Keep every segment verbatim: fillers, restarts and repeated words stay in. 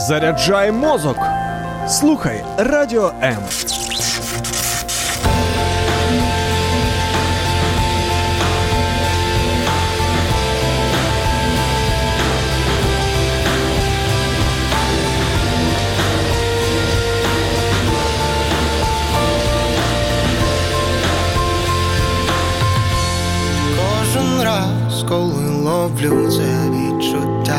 Заряджай мозок. Слухай Радіо М. Кожен раз, коли ловлю це відчуття,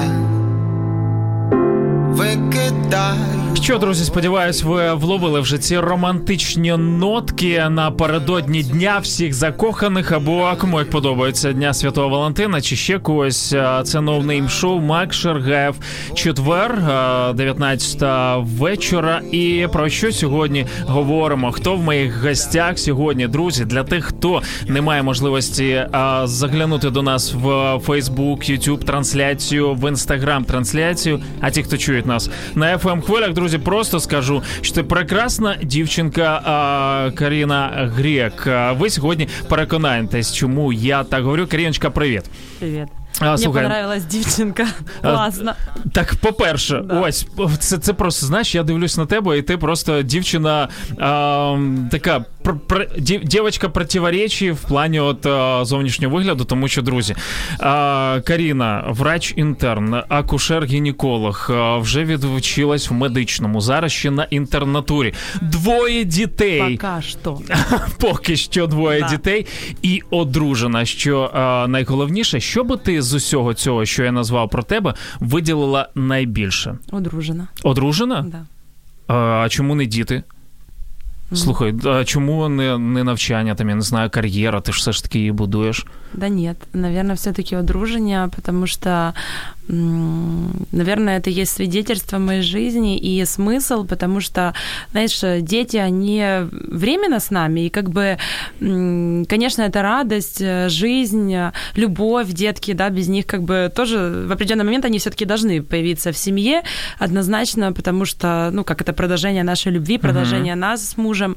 викидаю. Що, друзі, сподіваюсь, ви вловили вже ці романтичні нотки напередодні Дня всіх закоханих, або кому як подобається, Дня Святого Валентина, чи ще когось. Це No Name Show, Мак Шергаєв, четвер, дев'ятнадцята вечора. І про що сьогодні говоримо? Хто в моїх гостях сьогодні, друзі? Для тих, хто не має можливості заглянути до нас в Facebook, YouTube трансляцію, в Instagram трансляцію, а ті, хто чують нас на еф ем-хвилях, друзі, просто скажу, що ти прекрасна дівчинка а, Каріна Грек. Ви сьогодні переконаєтесь, чому я так говорю. Каріночка, привіт. Привіт. А, Мені слухай, понравилась дівчинка. Класно. Так, по-перше, да. ось, це, це просто, знаєш, я дивлюсь на тебе, і ти просто дівчина а, така, пр, пр, дів, дівчинка противоречій в плані от а, зовнішнього вигляду, тому що, друзі, а, Каріна, врач-інтерн, акушер-гінеколог, а, вже відвчилась в медичному, зараз ще на інтернатурі. Двоє дітей. Пока що. Поки що двоє да. дітей. І одружена, що а, найголовніше, що би ти з усього цього, що я назвав про тебе, виділила найбільше? Одружена. Одружена? Да. А чому не діти? Mm. Слухай, а чому не, не навчання, там, я не знаю, кар'єра, ти ж все ж таки її будуєш? Да нет, наверное, все-таки одружение, потому что, наверное, это есть свидетельство моей жизни и смысл, потому что, знаешь, дети, они временно с нами, и как бы, конечно, это радость, жизнь, любовь, детки, да, без них как бы тоже в определенный момент они все-таки должны появиться в семье однозначно, потому что, ну, как это продолжение нашей любви, продолжение uh-huh. нас с мужем,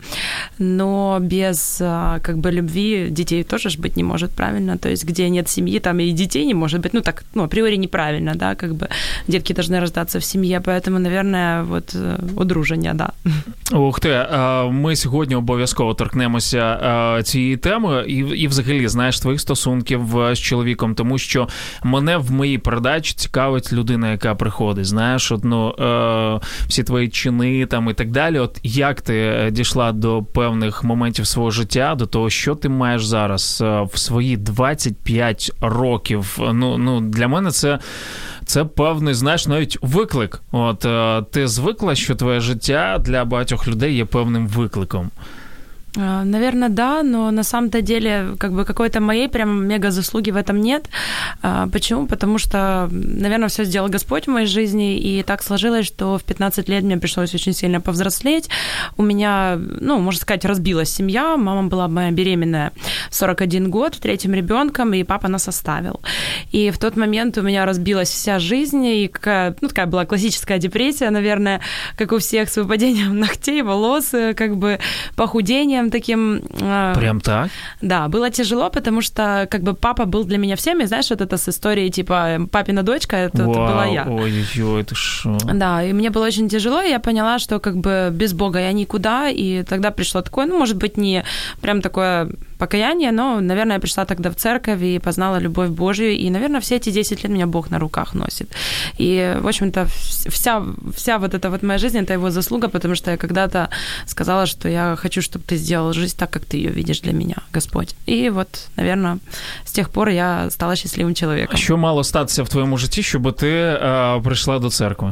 но без как бы любви детей тоже ж быть не может, правильно? То есть где нет семьи, там и детей не может быть. Ну, так, ну, априори неправильно, да, как бы детки должны рождаться в семье, поэтому, наверное, вот одруження, да. Ух ти, ми сьогодні обов'язково торкнемося цієї теми і, і взагалі, знаєш, твоїх стосунків з чоловіком, тому що мене в моїй передачі цікавить людина, яка приходить, знаєш, одну, всі твої чини там і так далі. От як ти дійшла до певних моментів свого життя, до того, що ти маєш зараз в свої двадцять п'ять років? Ну, ну для мене це, це певний, знаєш, навіть виклик. От ти звикла, що твоє життя для багатьох людей є певним викликом? Наверное, да, но на самом-то деле как бы какой-то моей прям мега заслуги в этом нет. Почему? Потому что, наверное, все сделал Господь в моей жизни, и так сложилось, что в пятнадцать лет мне пришлось очень сильно повзрослеть. У меня, ну, можно сказать, разбилась семья. Мама была моя беременная в сорок один год, третьим ребенком, и папа нас оставил. И в тот момент у меня разбилась вся жизнь, и какая, ну, такая была классическая депрессия, наверное, как у всех, с выпадением ногтей, волос, как бы похудением таким. Прям так? Да, было тяжело, потому что как бы папа был для меня всем, и знаешь, вот это с историей типа папина дочка, это, Вау, это была я. Ой-ой-ой, это шо? Да, и мне было очень тяжело, и я поняла, что как бы без Бога я никуда, и тогда пришло такое, ну, может быть, не прям такое покаяние, но, наверное, я пришла тогда в церковь и познала любовь Божию, и, наверное, все эти десять лет меня Бог на руках носит. И, в общем-то, вся, вся вот эта вот моя жизнь, это его заслуга, потому что я когда-то сказала, что я хочу, чтобы ты сделал жизнь так, как ты ее видишь для меня, Господь. И вот, наверное, с тех пор я стала счастливым человеком. А що мало статися в твоєму житті, щоб ти е, прийшла до церкви?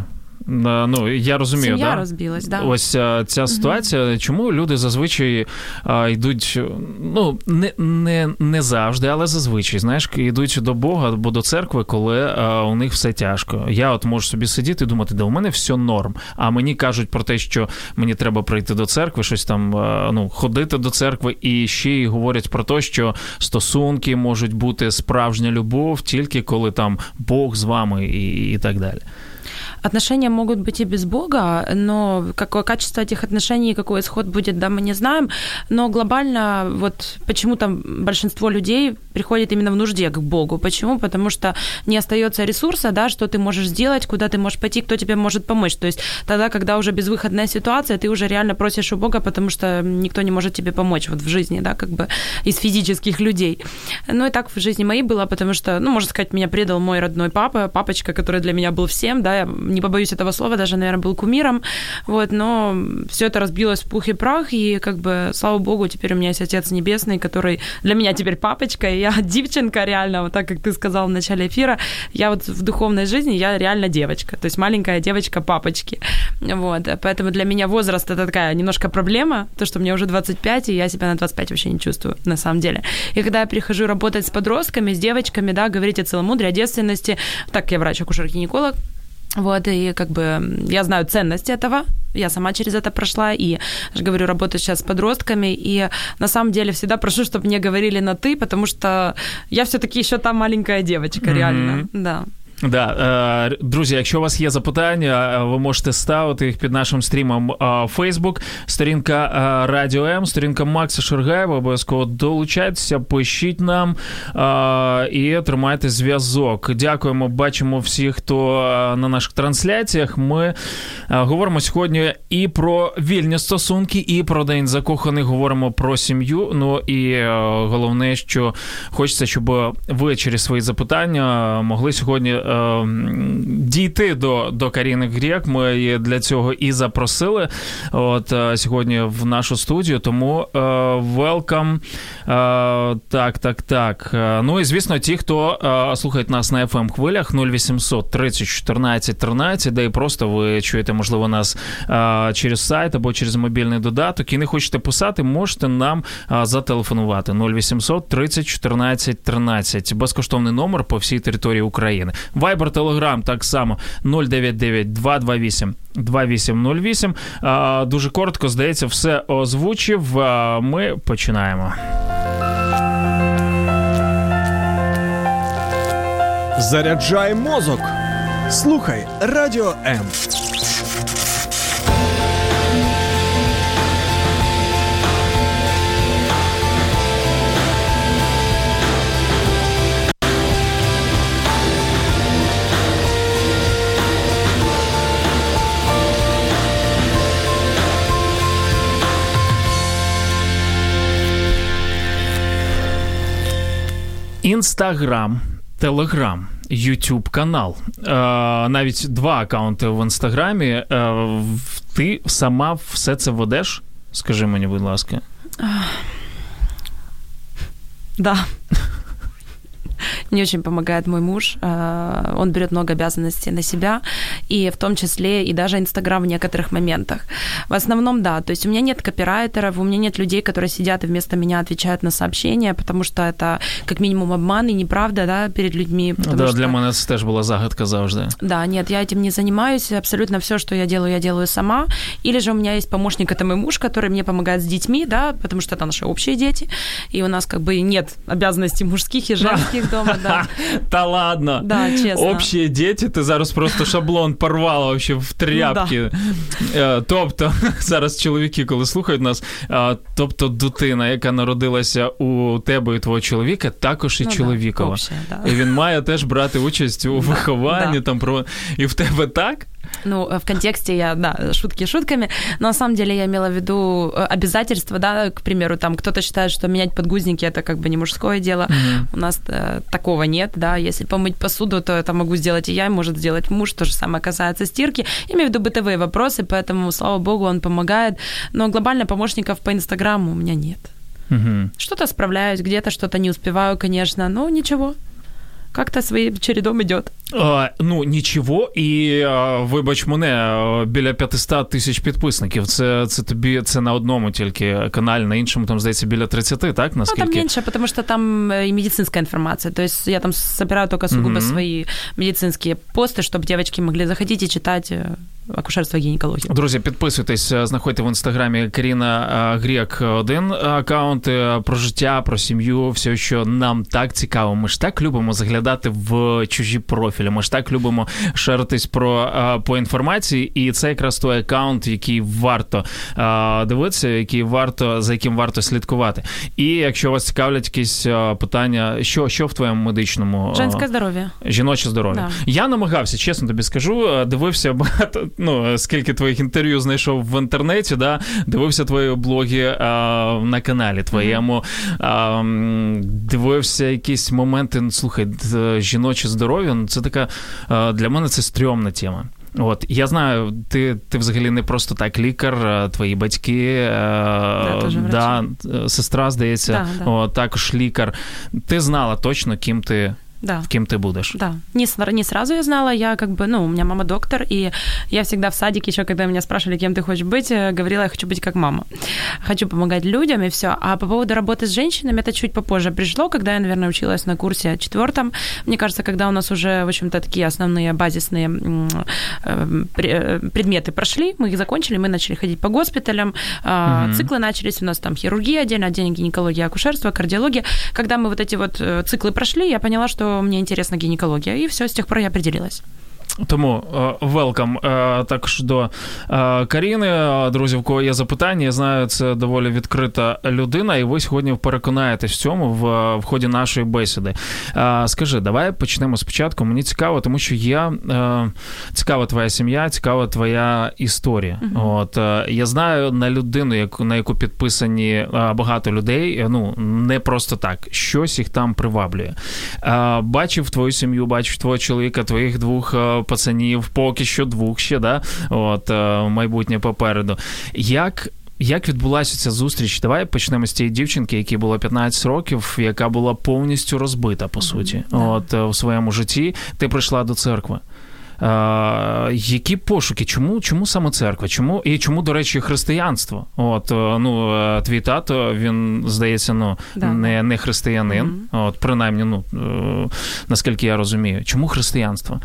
Ну, я розумію, сім'я да? розбилась, да. Ось ця ситуація, uh-huh. чому люди зазвичай а, йдуть, ну, не, не, не завжди, але зазвичай, знаєш, йдуть до Бога або до церкви, коли а, у них все тяжко. Я от можу собі сидіти і думати, да у мене все норм, а мені кажуть про те, що мені треба прийти до церкви, щось там, а, ну, ходити до церкви, і ще й говорять про те, що стосунки можуть бути справжня любов тільки коли там Бог з вами і, і так далі. отношения могут быть и без Бога, но какое качество этих отношений, какой исход будет, да, мы не знаем. Но глобально вот почему-то большинство людей приходит именно в нужде к Богу. Почему? Потому что не остается ресурса, да, что ты можешь сделать, куда ты можешь пойти, кто тебе может помочь. То есть тогда, когда уже безвыходная ситуация, ты уже реально просишь у Бога, потому что никто не может тебе помочь вот в жизни, да, как бы из физических людей. Ну и так в жизни моей было, потому что, ну, можно сказать, меня предал мой родной папа, папочка, который для меня был всем, да, я не побоюсь этого слова, даже, наверное, был кумиром, вот, но все это разбилось в пух и прах, и как бы, слава Богу, теперь у меня есть Отец Небесный, который для меня теперь папочка, и я девчонка реально, вот так, как ты сказал в начале эфира, я вот в духовной жизни, я реально девочка, то есть маленькая девочка папочки, вот, поэтому для меня возраст это такая немножко проблема, то, что мне уже двадцать пять, и я себя на двадцать пять вообще не чувствую, на самом деле. И когда я прихожу работать с подростками, с девочками, да, говорить о целомудрии, о девственности, так, я врач-акушер-гинеколог, вот, и как бы я знаю ценность этого, я сама через это прошла, и, я же говорю, работаю сейчас с подростками, и на самом деле всегда прошу, чтобы мне говорили на «ты», потому что я все-таки еще та маленькая девочка, mm-hmm. реально, да. Да, друзі, якщо у вас є запитання, ви можете ставити їх під нашим стрімом Facebook, сторінка Радіо М, сторінка Макса Шургаєва, обов'язково долучайтеся, пишіть нам і тримайте зв'язок. Дякуємо, бачимо всіх, хто на наших трансляціях. Ми говоримо сьогодні і про вільні стосунки, і про День закоханих, говоримо про сім'ю. Ну і головне, що хочеться, щоб ви через свої запитання могли сьогодні дійти до, до Каріни Грєк. Ми її для цього і запросили от, сьогодні в нашу студію, тому welcome. Так, так, так. Ну і, звісно, ті, хто слухають нас на еф ем-хвилях нуль вісімсот тридцять чотирнадцять тринадцять, де і просто ви чуєте, можливо, нас через сайт або через мобільний додаток, і не хочете писати, можете нам зателефонувати нуль вісімсот тридцять чотирнадцять тринадцять. Безкоштовний номер по всій території України. Viber, Telegram так само нуль дев'ять дев'ять два два вісім два вісім нуль вісім. Дуже коротко, здається, все озвучив. Ми починаємо. Заряджай мозок. Слухай Радіо М. Інстаграм, Телеграм, Ютуб канал, е, навіть два акаунти в Інстаграмі. Е, ти сама все це ведеш? Скажи мені, будь ласка. Да. Мне очень помогает мой муж. Он берет много обязанностей на себя, и в том числе и даже Инстаграм в некоторых моментах. В основном, да. То есть у меня нет копирайтеров, у меня нет людей, которые сидят и вместо меня отвечают на сообщения, потому что это как минимум обман и неправда, да, перед людьми. Да, что... для мене це теж була загадка завжди. Да, нет, я этим не занимаюсь. Абсолютно все, что я делаю, я делаю сама. Или же у меня есть помощник, это мой муж, который мне помогает с детьми, да, потому что это наши общие дети, и у нас как бы нет обязанностей мужских и женских дома, да. Та ладно. Да, чесно. Общі діти, ти зараз просто шаблон порвала вообще в тряпки. Да. Тобто, зараз чоловіки, коли слухають нас, тобто дитина, яка народилася у тебе і твого чоловіка, також і ну, чоловікова. Да, обща, да. І він має теж брати участь у вихованні. Да. Там, про... І в тебе так? Ну, в контексте я, да, шутки шутками, но на самом деле я имела в виду обязательства, да, к примеру, там кто-то считает, что менять подгузники – это как бы не мужское дело, mm-hmm. у нас э, такого нет, да, если помыть посуду, то это могу сделать и я, и может сделать муж, то же самое касается стирки, я имею в виду бытовые вопросы, поэтому, слава богу, он помогает, но глобально помощников по Инстаграму у меня нет. Mm-hmm. Что-то справляюсь, где-то что-то не успеваю, конечно, но ничего. Как-то своїм чередом идет. А, ну, нічого, і, а, вибач мене, біля п'ятсот тисяч підписників. Це, це тобі, це на одному тільки каналі, на іншому, там, здається, біля тридцять, так? Наскільки? Ну, там меньше, потому что там и медицинская информация. То есть я там собираю только сугубо mm-hmm. свои медицинские посты, чтобы девочки могли заходить и читать акушерства и гинекологии. Друзі, підписуйтесь, знаходьте в інстаграмі Каріна Грєк один аккаунт про життя, про сім'ю, все, що нам так цікаво. Ми ж так любимо заглядати в чужі профілі, ми ж так любимо шеритись про, по інформації, і це якраз той аккаунт, який варто дивитися, який варто, за яким варто слідкувати. І якщо вас цікавлять якісь питання, що, що в твоєму медичному... Женське здоров'я. Жіноче здоров'я. Да. Я намагався, чесно тобі скажу, дивився багато, ну, скільки твоїх інтерв'ю знайшов в інтернеті, да, дивився твої блоги а, на каналі твоєму, mm-hmm. а, дивився якісь моменти, ну, слухай, жіноче здоров'я, ну, це така, а, для мене це стрьомна тема. От, я знаю, ти, ти взагалі не просто так лікар, твої батьки, да, да, сестра, здається, да, да. О, також лікар. Ти знала точно, ким ти, да. ким ты будешь. Да, не, не сразу я знала, я как бы, ну, у меня мама доктор, и я всегда в садике еще, когда меня спрашивали, кем ты хочешь быть, говорила, я хочу быть как мама. Хочу помогать людям, и все. А по поводу работы с женщинами, это чуть попозже пришло, когда я, наверное, училась на курсе четвертом. Мне кажется, когда у нас уже, в общем-то, такие основные базисные предметы прошли, мы их закончили, мы начали ходить по госпиталям, mm-hmm. циклы начались, у нас там хирургия отдельно, отдельно гинекология, акушерство, кардиология. Когда мы вот эти вот циклы прошли, я поняла, что мне интересна гинекология, и все, с тех пор я определилась. Тому велкам також до Каріни. Друзі, в кого є запитання, я знаю, це доволі відкрита людина, і ви сьогодні переконаєтесь в цьому в, в ході нашої бесіди. Скажи, давай почнемо спочатку. Мені цікаво, тому що я... Цікава твоя сім'я, цікава твоя історія. Uh-huh. От, я знаю на людину, яку, на яку підписані багато людей, ну, не просто так. Щось їх там приваблює. Бачив твою сім'ю, бачив твого чоловіка, твоїх двох пацанів, поки що двох ще, да? От, майбутнє попереду. Як, як відбулася ця зустріч? Давай почнемо з тієї дівчинки, якій було п'ятнадцять років, яка була повністю розбита, по суті, mm-hmm. от, у своєму житті. Ти прийшла до церкви. Uh, які пошуки? Чому, чому саме церква? Чому, і чому, до речі, християнство? От, ну, твій тато, він, здається, ну, да. не, не християнин, mm-hmm. от, принаймні, ну, наскільки я розумію. Чому християнство?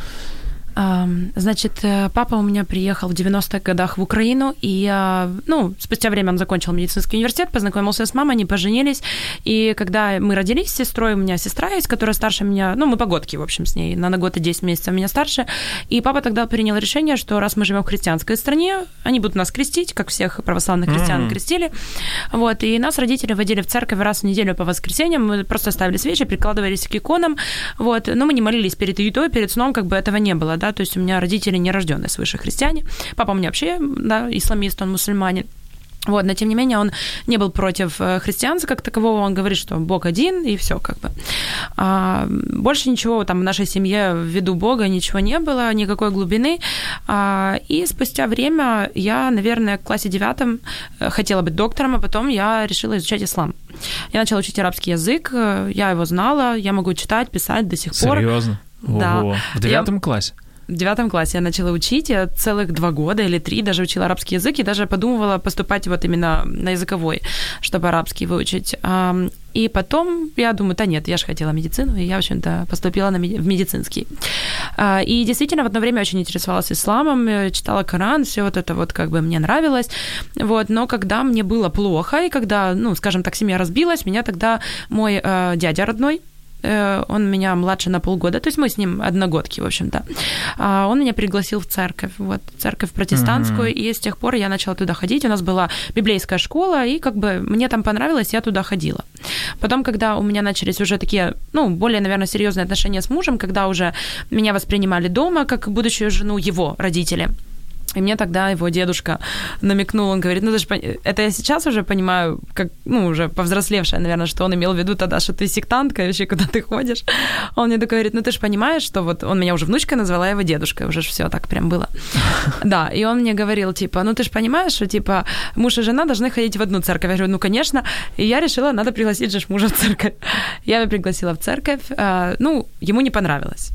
Значит, папа у меня приехал в девяностых годах в Украину, и, ну, спустя время он закончил медицинский университет, познакомился с мамой, они поженились, и когда мы родились с сестрой, у меня сестра есть, которая старше меня, ну, мы погодки, в общем, с ней, она на год и десять месяцев меня старше, и папа тогда принял решение, что раз мы живем в христианской стране, они будут нас крестить, как всех православных христиан mm-hmm. крестили, вот, и нас родители водили в церковь раз в неделю по воскресеньям, мы просто ставили свечи, прикладывались к иконам, вот, но мы не молились перед едой, перед сном, как бы этого не было, да, то есть у меня родители нерождённые свыше христиане. Папа у меня вообще, да, исламист, он мусульманин. Вот, но тем не менее он не был против христианства как такового, он говорит, что Бог один, и всё, как бы. А, больше ничего там в нашей семье ввиду Бога ничего не было, никакой глубины. А, и спустя время я, наверное, в классе девятом хотела быть доктором, а потом я решила изучать ислам. Я начала учить арабский язык, я его знала, я могу читать, писать до сих пор. Серьёзно? Да. Ого. В девятом я... классе? В девятом классе я начала учить, я целых два года или три даже учила арабский язык и даже подумывала поступать вот именно на языковой, чтобы арабский выучить. И потом я думаю, да нет, я же хотела медицину, и я, в общем-то, поступила на меди- в медицинский. И действительно в одно время очень интересовалась исламом, читала Коран, всё вот это вот как бы мне нравилось. Вот, но когда мне было плохо, и когда, ну, скажем так, семья разбилась, меня тогда мой э, дядя родной, он меня младше на полгода, то есть мы с ним одногодки, в общем-то. Он меня пригласил в церковь, вот, церковь протестантскую, mm-hmm. и с тех пор я начала туда ходить. У нас была библейская школа, и как бы мне там понравилось, я туда ходила. Потом, когда у меня начались уже такие, ну, более, наверное, серьёзные отношения с мужем, когда уже меня воспринимали дома как будущую жену его родители, и мне тогда его дедушка намекнул, он говорит, ну, ты же, это я сейчас уже понимаю, как, ну, уже повзрослевшая, наверное, что он имел в виду тогда, что ты сектантка, вообще, куда ты ходишь. Он мне такой говорит, ну, ты же понимаешь, что вот он меня уже внучкой назвала, его дедушкой, уже ж всё так прям было. Да, и он мне говорил, типа, ну, ты же понимаешь, что, типа, муж и жена должны ходить в одну церковь. Я говорю, ну, конечно. И я решила, надо пригласить же мужа в церковь. Я его пригласила в церковь, ну, ему не понравилось.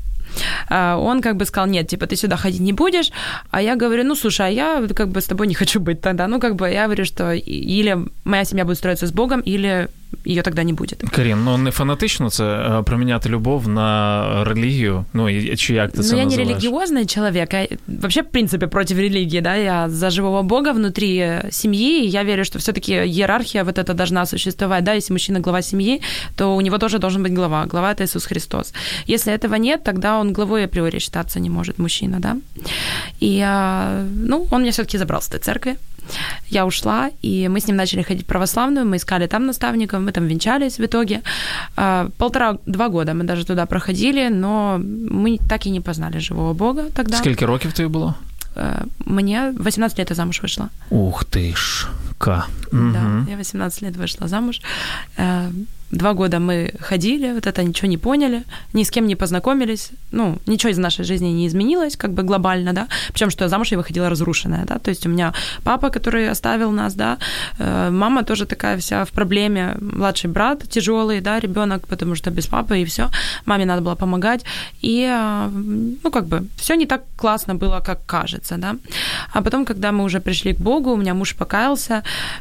Он как бы сказал, нет, типа, ты сюда ходить не будешь, а я говорю, ну, слушай, а я как бы с тобой не хочу быть тогда, ну, как бы я говорю, что или моя семья будет строиться с Богом, или ее тогда не будет. Карін, ну не фанатично це проміняти любов на релігію? Ну, і, чи як ти це ну, називаєш? Ну, я не религиозный человек. Я вообще, в принципе, против религии, да. Я за живого Бога внутри семьи, и я верю, что все-таки иерархия вот эта должна существовать, да. Если мужчина глава семьи, то у него тоже должен быть глава. Глава – это Иисус Христос. Если этого нет, тогда он главой априори считаться не может, мужчина, да. И, ну, он меня все-таки забрал с этой церкви. Я ушла, и мы с ним начали ходить в православную, мы искали там наставников, мы там венчались в итоге. Полтора-два года мы даже туда проходили, но мы так и не познали живого Бога тогда. Скільки років тобі було? Мне восемнадцать лет я замуж вышла. Ух ты ж, ка. Да, я восемнадцать лет вышла замуж. Два года мы ходили, вот это ничего не поняли, ни с кем не познакомились, ну, ничего из нашей жизни не изменилось, как бы глобально, да, причем что я замуж я выходила разрушенная, да, то есть у меня папа, который оставил нас, да, мама тоже такая вся в проблеме, младший брат тяжелый, да, ребенок, потому что без папы и все, маме надо было помогать, и, ну, как бы, все не так классно было, как кажется, да, а потом, когда мы уже пришли к Богу, у меня муж покаялся,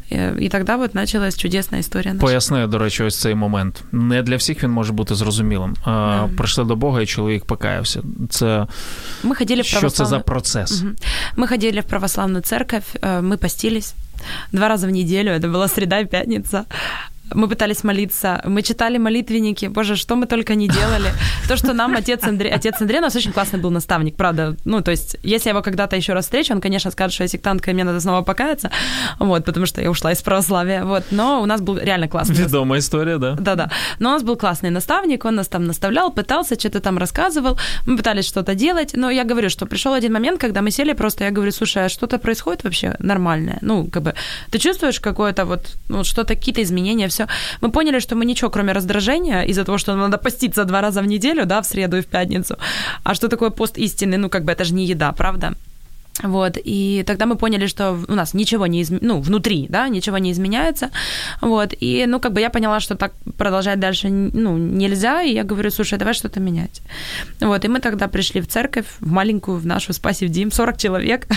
и тогда вот началась чудесная история наша. Поясни, до речі, ось цей момент. Не для всіх він може бути зрозумілим. Mm. Прийшли до Бога, і чоловік покаявся. Це... Ми ходили в Що це за процес? Угу. Мы ходили в православную церковь, мы постились два раза в неделю, это была среда и пятница. Мы пытались молиться, мы читали молитвенники, боже, что мы только не делали. То, что нам отец Андрей, отец Андрей у нас очень классный был наставник, правда. Ну, то есть, если я его когда-то еще раз встречу, он, конечно, скажет, что я сектантка, и мне надо снова покаяться, вот, потому что я ушла из православия, вот. Но у нас был реально классный. Ведомая история, да? Да-да. Но у нас был классный наставник, он нас там наставлял, пытался, что-то там рассказывал, мы пытались что-то делать, но я говорю, что пришел один момент, когда мы сели просто, я говорю, слушай, а что-то происходит вообще нормальное? Ну, как бы, ты чувствуешь какое-то вот, ну, что-то, какие-то изменения, все. Мы поняли, что мы ничего, кроме раздражения, из-за того, что нам надо поститься два раза в неделю, да, в среду и в пятницу. А что такое пост истины? Ну, как бы, это же не еда, правда? Вот, и тогда мы поняли, что у нас ничего не изменяется, ну, внутри, да, ничего не изменяется, вот, и, ну, как бы я поняла, что так продолжать дальше, ну, нельзя, и я говорю, слушай, давай что-то менять, вот, и мы тогда пришли в церковь, в маленькую, в нашу Спасив-Дим, сорок человек,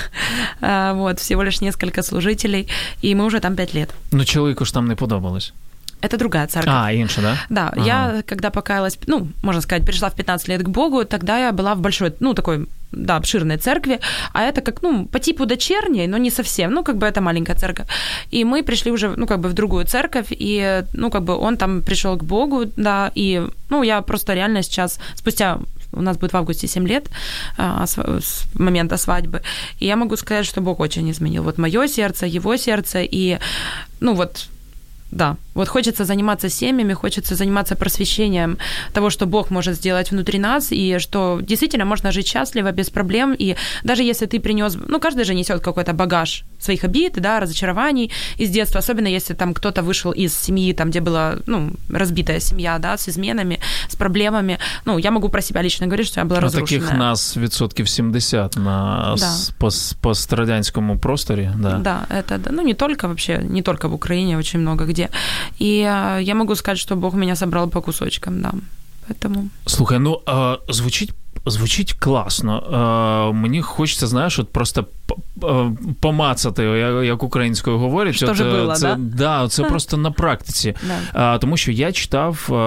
вот, всего лишь несколько служителей, и мы уже там пять лет. Ну, чоловіку ж там не подобалось. Это другая церковь. А, инша, да? Да, ага. Я, когда покаялась, ну, можно сказать, перешла в пятнадцать лет к Богу, тогда я была в большой, ну, такой, да, обширной церкви, а это как, ну, по типу дочерней, но не совсем, ну, как бы это маленькая церковь. И мы пришли уже, ну, как бы в другую церковь, и, ну, как бы он там пришел к Богу, да, и, ну, я просто реально сейчас, спустя... У нас будет в августе семь лет а, с, с момента свадьбы. И я могу сказать, что Бог очень изменил. Вот моё сердце, его сердце. И, ну вот, да, вот хочется заниматься семьями, хочется заниматься просвещением того, что Бог может сделать внутри нас, и что действительно можно жить счастливо, без проблем. И даже если ты принёс... Ну, каждый же несёт какой-то багаж своих обид, да, разочарований из детства, особенно если там кто-то вышел из семьи, там, где была, ну, разбитая семья, да, с изменами, с проблемами. Ну, я могу про себя лично говорить, что я была разрушенная. Таких нас відсотків сімдесят на да. пострадянському просторі, да. Да, это, ну, не только вообще, не только в Украине, очень много где. И я могу сказать, что Бог меня собрал по кусочкам, да. Поэтому... Слухай, ну, а, звучить Звучить класно. Е, мені хочеться, знаєш, от просто помацати, як українською говорять. Що от, ж було, це, да? Да, це просто на практиці. Да. Е, тому що я читав е,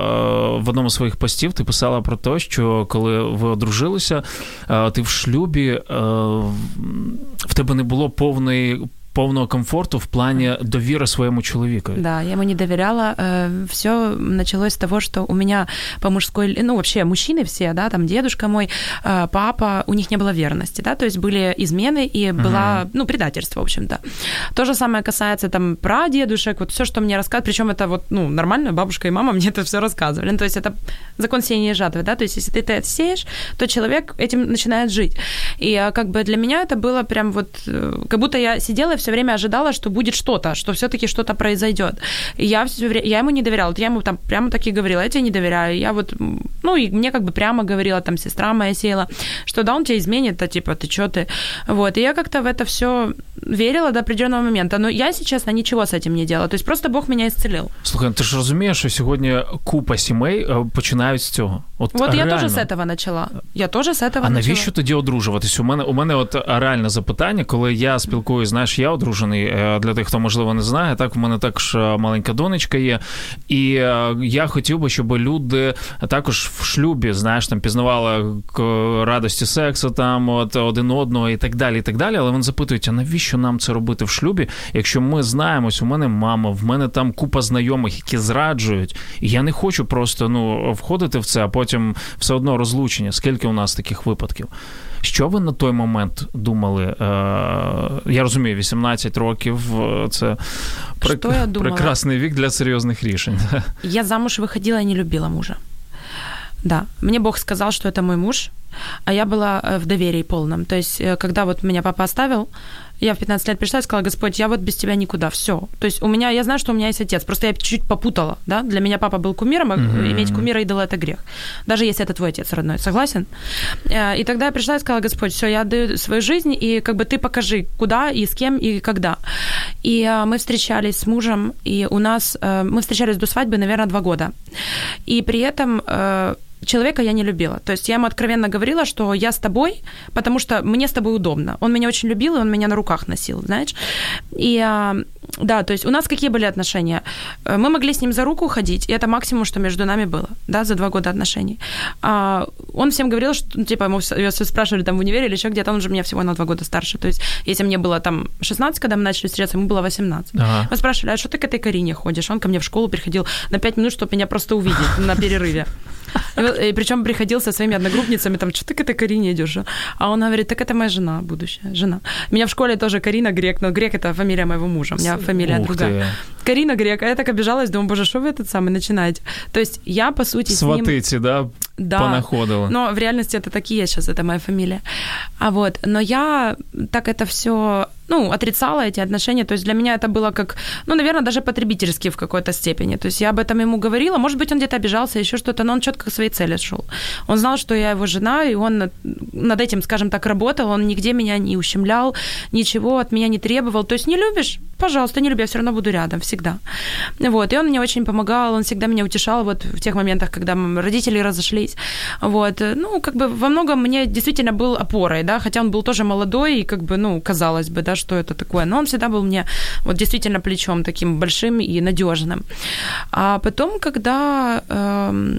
в одному з своїх постів, ти писала про те, що коли ви одружилися, е, ти в шлюбі, е, в тебе не було повної повного комфорту в плане довіри своему человеку. Да, я ему не доверяла. Всё началось с того, что у меня по мужской... Ну, вообще, мужчины все, да, там дедушка мой, папа, у них не было верности, да, то есть были измены и была, uh-huh. ну, предательство, в общем-то. То же самое касается, там, прадедушек, вот всё, что мне рассказывают, причём это вот, ну, нормально, бабушка и мама мне это всё рассказывали. Ну, то есть это закон сеяния и жатвы, да, то есть если ты это сеешь, то человек этим начинает жить. И как бы для меня это было прям вот, как будто я сидела и всё время ожидала, что будет что-то, что всё-таки что-то произойдёт. И я всё время, я ему не доверяла. Вот я ему там прямо так и говорила, я тебе не доверяю. Я вот, ну, и мне как бы прямо говорила, там, сестра моя сеяла, что да, он тебя изменит, а типа, ты чё ты? Вот, и я как-то в это всё, верила до определенного момента. Но я, если честно, ничего с этим не делала. То есть просто Бог меня исцелил. Слухай, ти ж розумієш, що сьогодні купа сімей починають з цього? От, от я теж з цього почала. Я теж з цього почала. А навіщо тоді одружуватись? У мене, у мене от реальне запитання, коли я спілкуюсь, знаєш, я одружений, для тих, хто, можливо, не знає, так, в мене також маленька донечка є, і я хотів би, щоб люди також в шлюбі, знаєш, там пізнавали радості сексу, там, от, один одного і так далі, і так далі, але вони запитують, а навіщо нам це робити в шлюбі, якщо ми знаємось, у мене мама, в мене там купа знайомих, які зраджують, і я не хочу просто, ну, входити в це, а потім все одно розлучення. Скільки у нас таких випадків? Що ви на той момент думали? Я розумію, вісімнадцять років – це прек... прекрасний вік для серйозних рішень. Я замуж выходила и не любила мужа. Да, мне Бог сказал, что это мой муж, а я была в доверии полном. То есть, когда вот меня папа оставил, я в пятнадцать лет пришла и сказала: Господь, я вот без тебя никуда, всё. То есть у меня, я знаю, что у меня есть отец, просто я чуть-чуть попутала, да, для меня папа был кумиром, а mm-hmm. иметь кумира идола – это грех, даже если это твой отец родной, согласен? И тогда я пришла и сказала: Господь, всё, я отдаю свою жизнь, и как бы ты покажи, куда и с кем и когда. И мы встречались с мужем, и у нас, мы встречались до свадьбы, наверное, два года, и при этом человека я не любила. То есть я ему откровенно говорила, что я с тобой, потому что мне с тобой удобно. Он меня очень любил, и он меня на руках носил, знаешь. И да, то есть у нас какие были отношения? Мы могли с ним за руку ходить, и это максимум, что между нами было, да, за два года отношений. А он всем говорил, что, ну, типа, ему все спрашивали там в универе или еще где-то, он же меня всего на два года старше. То есть если мне было там шестнадцать, когда мы начали встречаться, ему было восемнадцать. Ага. Мы спрашивали: а что ты к этой Карине ходишь? Он ко мне в школу приходил на пять минут, чтобы меня просто увидеть на перерыве. И, и причем приходил со своими одногруппницами, там, что ты к этой Карине идешь? А он говорит: так это моя жена будущая, жена. Меня в школе тоже Карина Грек, но Грек – это фамилия моего мужа, у меня фамилия Ух другая. Ты. Карина Грек, а я так обижалась, думаю: боже, что вы этот самый начинаете? То есть я, по сути, Сватыти, с ним... да, да, понаходила. Но в реальности это так и есть сейчас, это моя фамилия. А вот, но я так это все, ну, отрицала эти отношения, то есть для меня это было как, ну, наверное, даже потребительски в какой-то степени. То есть я об этом ему говорила, может быть, он где-то обижался, еще что-то, но он четко к своей цели шел. Он знал, что я его жена, и он над этим, скажем так, работал, он нигде меня не ущемлял, ничего от меня не требовал. То есть не любишь? Пожалуйста, не люби, я все равно буду рядом всегда. Вот, и он мне очень помогал, он всегда меня утешал вот в тех моментах, когда родители разошлись. Вот, ну, как бы во многом мне действительно был опорой, да, хотя он был тоже молодой, и как бы, ну, казалось бы, да, что это такое, но он всегда был мне вот действительно плечом таким большим и надежным. А потом, когда... Э,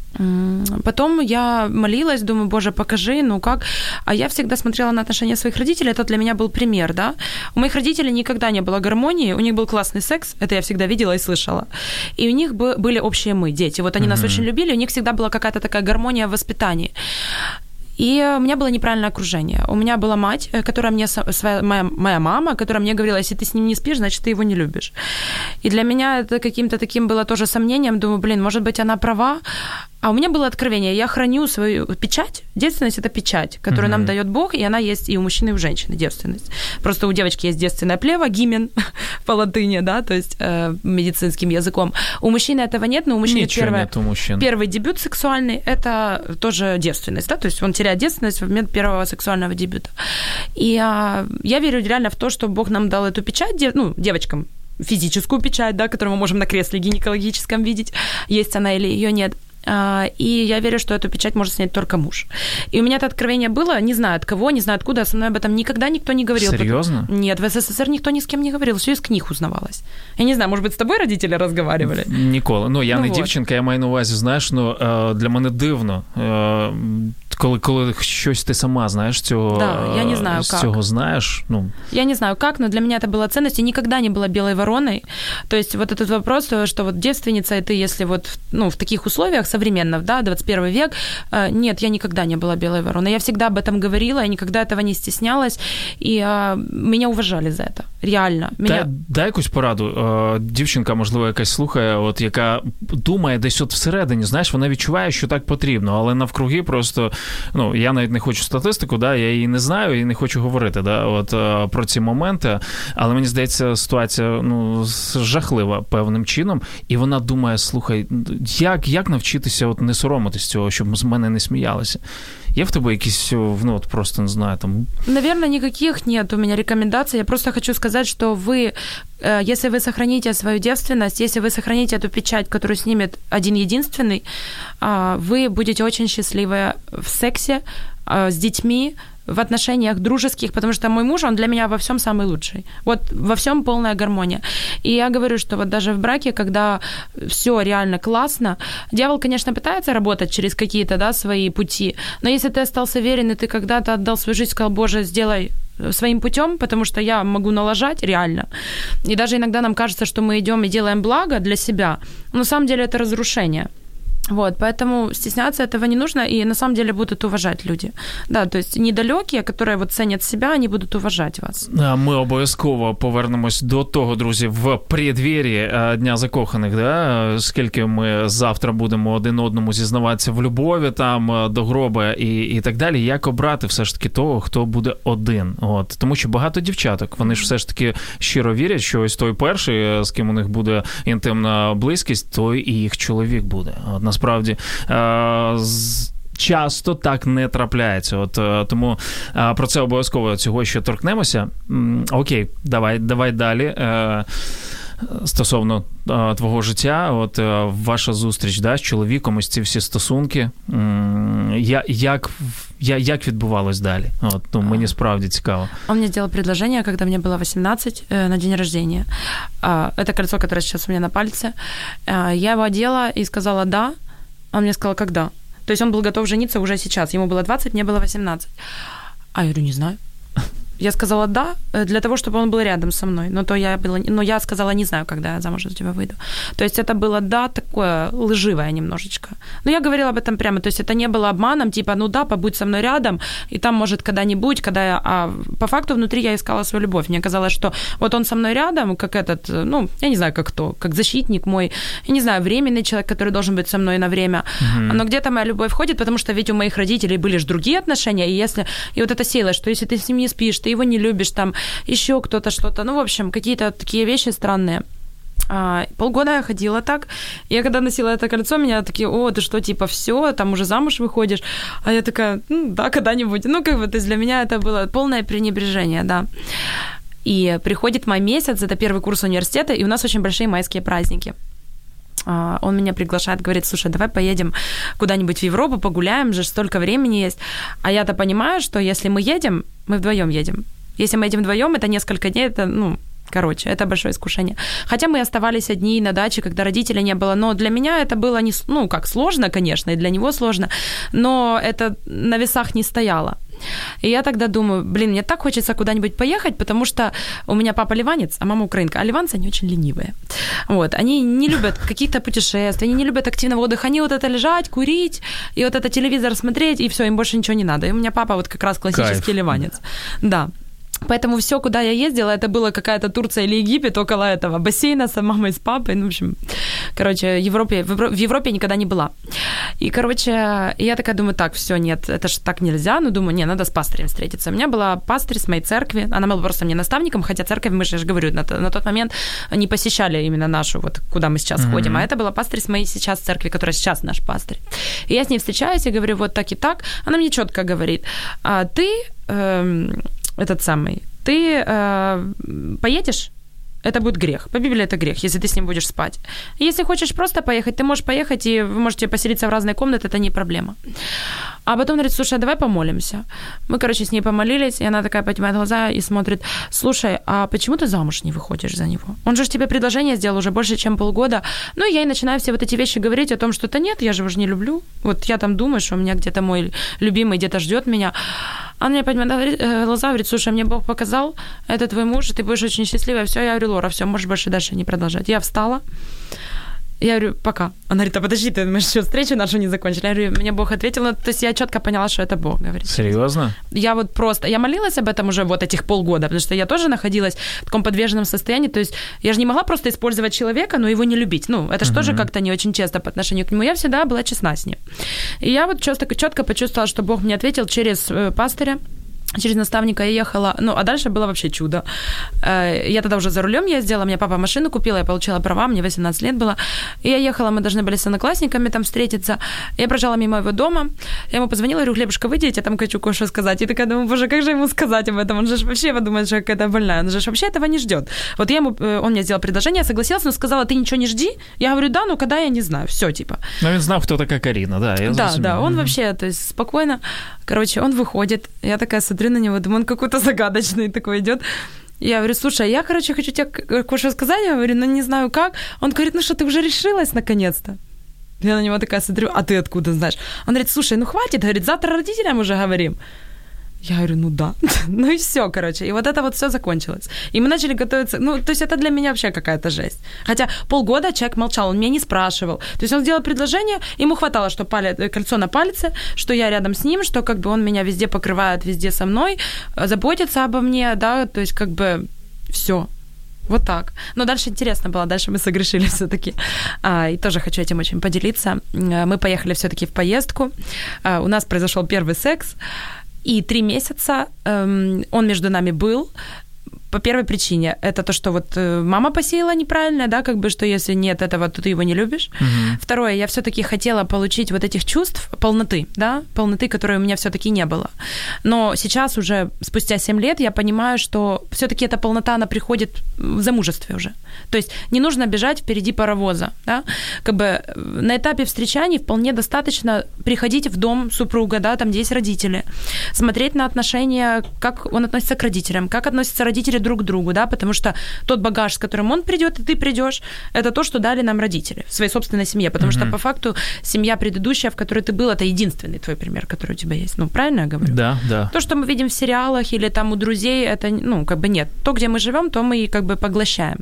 Потом я молилась, думаю: Боже, покажи, ну как. А я всегда смотрела на отношения своих родителей, это для меня был пример, да. У моих родителей никогда не было гармонии, у них был классный секс, это я всегда видела и слышала. И у них были общие мы, дети. Вот они mm-hmm. нас очень любили, у них всегда была какая-то такая гармония в воспитании. И у меня было неправильное окружение. У меня была мать, которая мне, своя, моя, моя мама, которая мне говорила: если ты с ним не спишь, значит, ты его не любишь. И для меня это каким-то таким было тоже сомнением. Думаю: блин, может быть, она права. А у меня было откровение. Я храню свою печать. Девственность – это печать, которую mm-hmm. нам дает Бог, и она есть и у мужчины, и у женщины, девственность. Просто у девочки есть девственное плево, гимен по латыни, да, то есть э, медицинским языком. У мужчины этого нет, но у мужчины первое, нет у мужчин. Первый дебют сексуальный – это тоже девственность, да, то есть он теряет девственность в момент первого сексуального дебюта. И э, я верю реально в то, что Бог нам дал эту печать, дев, ну, девочкам, физическую печать, да, которую мы можем на кресле гинекологическом видеть, есть она или ее нет. И я верю, что эту печать может снять только муж. И у меня это откровение было, не знаю от кого, не знаю откуда, со мной об этом никогда никто не говорил. Серьезно? Нет, в СССР никто ни с кем не говорил, все из книг узнавалось. Я не знаю, может быть, с тобой родители разговаривали? Ніколи. Ну, я ну, не вот. Дівчинка, я маю на увазі, знаєш, ну, для мене дивно, коли, коли щось ти сама знаєш цього, да, я не знаю, з цього знаєш. Ну. Я не знаю как, но для меня это была ценность, и никогда не была белой вороной. То есть вот этот вопрос, что вот девственница, и ты, если вот, ну, в таких условиях современных, да, двадцать первый век, нет, я никогда не была белой вороной. Я всегда об этом говорила, я никогда этого не стеснялась, и а, меня уважали за это. Реально. Меня... Дай, дай якусь пораду. Дівчинка, можливо, якась слухає, от яка думає десь от всередині, знаєш, вона відчуває, що так потрібно, але навкруги просто ну, я навіть не хочу статистику, да, я її не знаю і не хочу говорити, да, от, про ці моменти, але мені здається, ситуація, ну, жахлива певним чином, і вона думає, слухай, як, як навчитися от не соромитись цього, щоб з мене не сміялися? Є в тебе якісь, ну, вот просто, не знаю, там... Наверное, никаких нет у меня рекомендаций. Я просто хочу сказать, что вы, если вы сохраните свою девственность, если вы сохраните эту печать, которую снимет один-единственный, вы будете очень счастливы в сексе, с детьми, в отношениях дружеских, потому что мой муж, он для меня во всем самый лучший. Вот во всем полная гармония. И я говорю, что вот даже в браке, когда все реально классно, дьявол, конечно, пытается работать через какие-то, да, свои пути, но если ты остался верен, и ты когда-то отдал свою жизнь, сказал, Боже, сделай своим путем, потому что я могу налажать реально. И даже иногда нам кажется, что мы идем и делаем благо для себя, но на самом деле это разрушение. Вот, поэтому стесняться этого не нужно, и на самом деле будут уважать люди. Да, то есть недалекие, которые вот ценят себя, они будут уважать вас. Ми обов'язково повернемось до того, друзі, в преддверії Дня закоханих, да? Скільки ми завтра будемо один одному зізнаватися в любові, там, до гроба і, і так далі. Як обрати все ж таки того, хто буде один? От. Тому що багато дівчаток, вони ж все ж таки щиро вірять, що ось той перший, з ким у них буде інтимна близькість, той і їх чоловік буде. От, насправді, часто так не трапляється. От, тому про це обов'язково цього ще торкнемося. Окей, давай, давай далі. Стосовно твого життя, от ваша зустріч, да, з чоловіком, ось ці всі стосунки, я, як, я, як відбувалось далі? От, ну, мені справді цікаво. Он мне сделал предложение, когда мне было восемнадцать, на день рождения. Это кольцо, которое сейчас у меня на пальце. Я его одела и сказала «да», а он мне сказал «когда?». То есть он был готов жениться уже сейчас. Ему было двадцать, мне было восемнадцать. А я говорю, не знаю. Я сказала «да» для того, чтобы он был рядом со мной. Но, то я, была, но я сказала «не знаю, когда я замуж за тебя выйду». То есть это было «да» такое лживое немножечко. Но я говорила об этом прямо. То есть это не было обманом, типа «ну да, побудь со мной рядом, и там, может, когда-нибудь, когда я...» А по факту внутри я искала свою любовь. Мне казалось, что вот он со мной рядом, как этот, ну, я не знаю, как кто, как защитник мой, я не знаю, временный человек, который должен быть со мной на время. Mm-hmm. Но где-то моя любовь входит, потому что ведь у моих родителей были же другие отношения, и если... И вот это сеялось, что если ты с ним не спишь, ты его не любишь, там еще кто-то что-то, ну, в общем, какие-то такие вещи странные. А, полгода я ходила так, я когда носила это кольцо, меня такие, о, ты что, типа, все, там уже замуж выходишь, а я такая, ну, да, когда-нибудь, ну, как бы, то есть для меня это было полное пренебрежение, да. И приходит май месяц, это первый курс университета, и у нас очень большие майские праздники. Он меня приглашает, говорит, слушай, давай поедем куда-нибудь в Европу, погуляем, же столько времени есть. А я-то понимаю, что если мы едем, мы вдвоем едем. Если мы едем вдвоем, это несколько дней, это, ну, короче, это большое искушение. Хотя мы оставались одни на даче, когда родителей не было, но для меня это было, не, ну, как, сложно, конечно, и для него сложно, но это на весах не стояло. И я тогда думаю, блин, мне так хочется куда-нибудь поехать, потому что у меня папа ливанец, а мама украинка. А ливанцы, они очень ленивые. Вот, они не любят каких-то путешествий, они не любят активного отдыха. Они вот это лежать, курить, и вот это телевизор смотреть, и все, им больше ничего не надо. И у меня папа вот как раз классический Кайф. Ливанец. Да. Поэтому все, куда я ездила, это была какая-то Турция или Египет, около этого бассейна с мамой, с папой. Ну, в общем, короче, в Европе, в Европе я никогда не была. И, короче, я такая думаю, так, все, нет, это ж так нельзя. Ну, думаю, не, надо с пастырем встретиться. У меня была пастырь с моей церкви. Она была просто мне наставником, хотя церковь, мы же, я же говорю, на, на тот момент не посещали именно нашу, вот куда мы сейчас mm-hmm. ходим. А это была пастырь с моей сейчас церкви, которая сейчас наш пастырь. И я с ней встречаюсь и говорю, вот так и так. Она мне четко говорит, а ты... Эм, этот самый, ты э, поедешь, это будет грех. По Библии это грех, если ты с ним будешь спать. Если хочешь просто поехать, ты можешь поехать, и вы можете поселиться в разные комнаты, это не проблема. А потом говорит, слушай, давай помолимся. Мы, короче, с ней помолились, и она такая поднимает глаза и смотрит, слушай, а почему ты замуж не выходишь за него? Он же тебе предложение сделал уже больше, чем полгода. Ну, и я и начинаю все вот эти вещи говорить о том, что, да нет, я же его же не люблю. Вот я там думаю, что у меня где-то мой любимый где-то ждет меня. Она мне поднимает глаза, говорит, слушай, мне Бог показал, это твой муж, ты будешь очень счастливая. Все, я говорю, Лора, все, можешь больше дальше не продолжать. Я встала, Я говорю, пока. Он говорит, а подожди, ты, мы же еще встречу нашу не закончили. Я говорю, мне Бог ответил, ну, то есть я четко поняла, что это Бог говорит. Серьезно? Я вот просто, я молилась об этом уже вот этих полгода, потому что я тоже находилась в таком подвешенном состоянии, то есть я же не могла просто использовать человека, но его не любить. Ну, это же uh-huh. тоже как-то не очень честно по отношению к нему. Я всегда была честна с ним. И я вот четко, четко почувствовала, что Бог мне ответил через э, пастыря, через наставника я ехала, ну, а дальше было вообще чудо. Я тогда уже за рулем ездила, мне папа машину купила, я получила права, мне восемнадцать лет было. И я ехала, мы должны были с одноклассниками там встретиться. Я проезжала мимо его дома, я ему позвонила, говорю, Глебушка, выйди, я тебе там хочу кое-что сказать. И такая думаю, боже, как же ему сказать об этом? Он же вообще подумает, что я какая-то больная. Он же вообще этого не ждет. Вот я ему, он мне сделал предложение, я согласилась, но сказала, ты ничего не жди. Я говорю, да, ну когда, я не знаю, все, типа. Ну, он знал, кто такая Карина, да. Я да, да, он mm-hmm. вообще, то есть спокойно. Короче, он выходит, я такая смотрю на него, думаю, он какой-то загадочный такой идет. Я говорю, слушай, я, короче, хочу тебе кое-что сказать. Я говорю, ну не знаю как. Он говорит, ну что, ты уже решилась наконец-то? Я на него такая смотрю, а ты откуда знаешь? Он говорит, слушай, ну хватит, говорит, завтра родителям уже говорим. Я говорю, ну да. Ну и все, короче. И вот это вот все закончилось. И мы начали готовиться. Ну, то есть это для меня вообще какая-то жесть. Хотя полгода человек молчал, он меня не спрашивал. То есть он сделал предложение, ему хватало, что палец, кольцо на пальце, что я рядом с ним, что как бы он меня везде покрывает, везде со мной, заботится обо мне, да, то есть как бы все. Вот так. Но дальше интересно было, дальше мы согрешили все-таки. А, и тоже хочу этим очень поделиться. Мы поехали все-таки в поездку. А, у нас произошел первый секс. И три месяца эм, он между нами был. По первой причине, это то, что вот мама посеяла неправильно, да, как бы, что если нет этого, то ты его не любишь. Uh-huh. Второе, я всё-таки хотела получить вот этих чувств, полноты, да, полноты, которой у меня всё-таки не было. Но сейчас уже, спустя семь лет, я понимаю, что всё-таки эта полнота, она приходит в замужестве уже. То есть не нужно бежать впереди паровоза, да, как бы на этапе встречаний вполне достаточно приходить в дом супруга, да, там, где есть родители, смотреть на отношения, как он относится к родителям, как относятся родители друг к другу, да, потому что тот багаж, с которым он придёт, и ты придёшь, это то, что дали нам родители в своей собственной семье, потому mm-hmm. что по факту семья предыдущая, в которой ты был, это единственный твой пример, который у тебя есть. Ну, правильно я говорю? Да, да. То, что мы видим в сериалах или там у друзей, это, ну, как бы нет. То, где мы живём, то мы как бы поглощаем.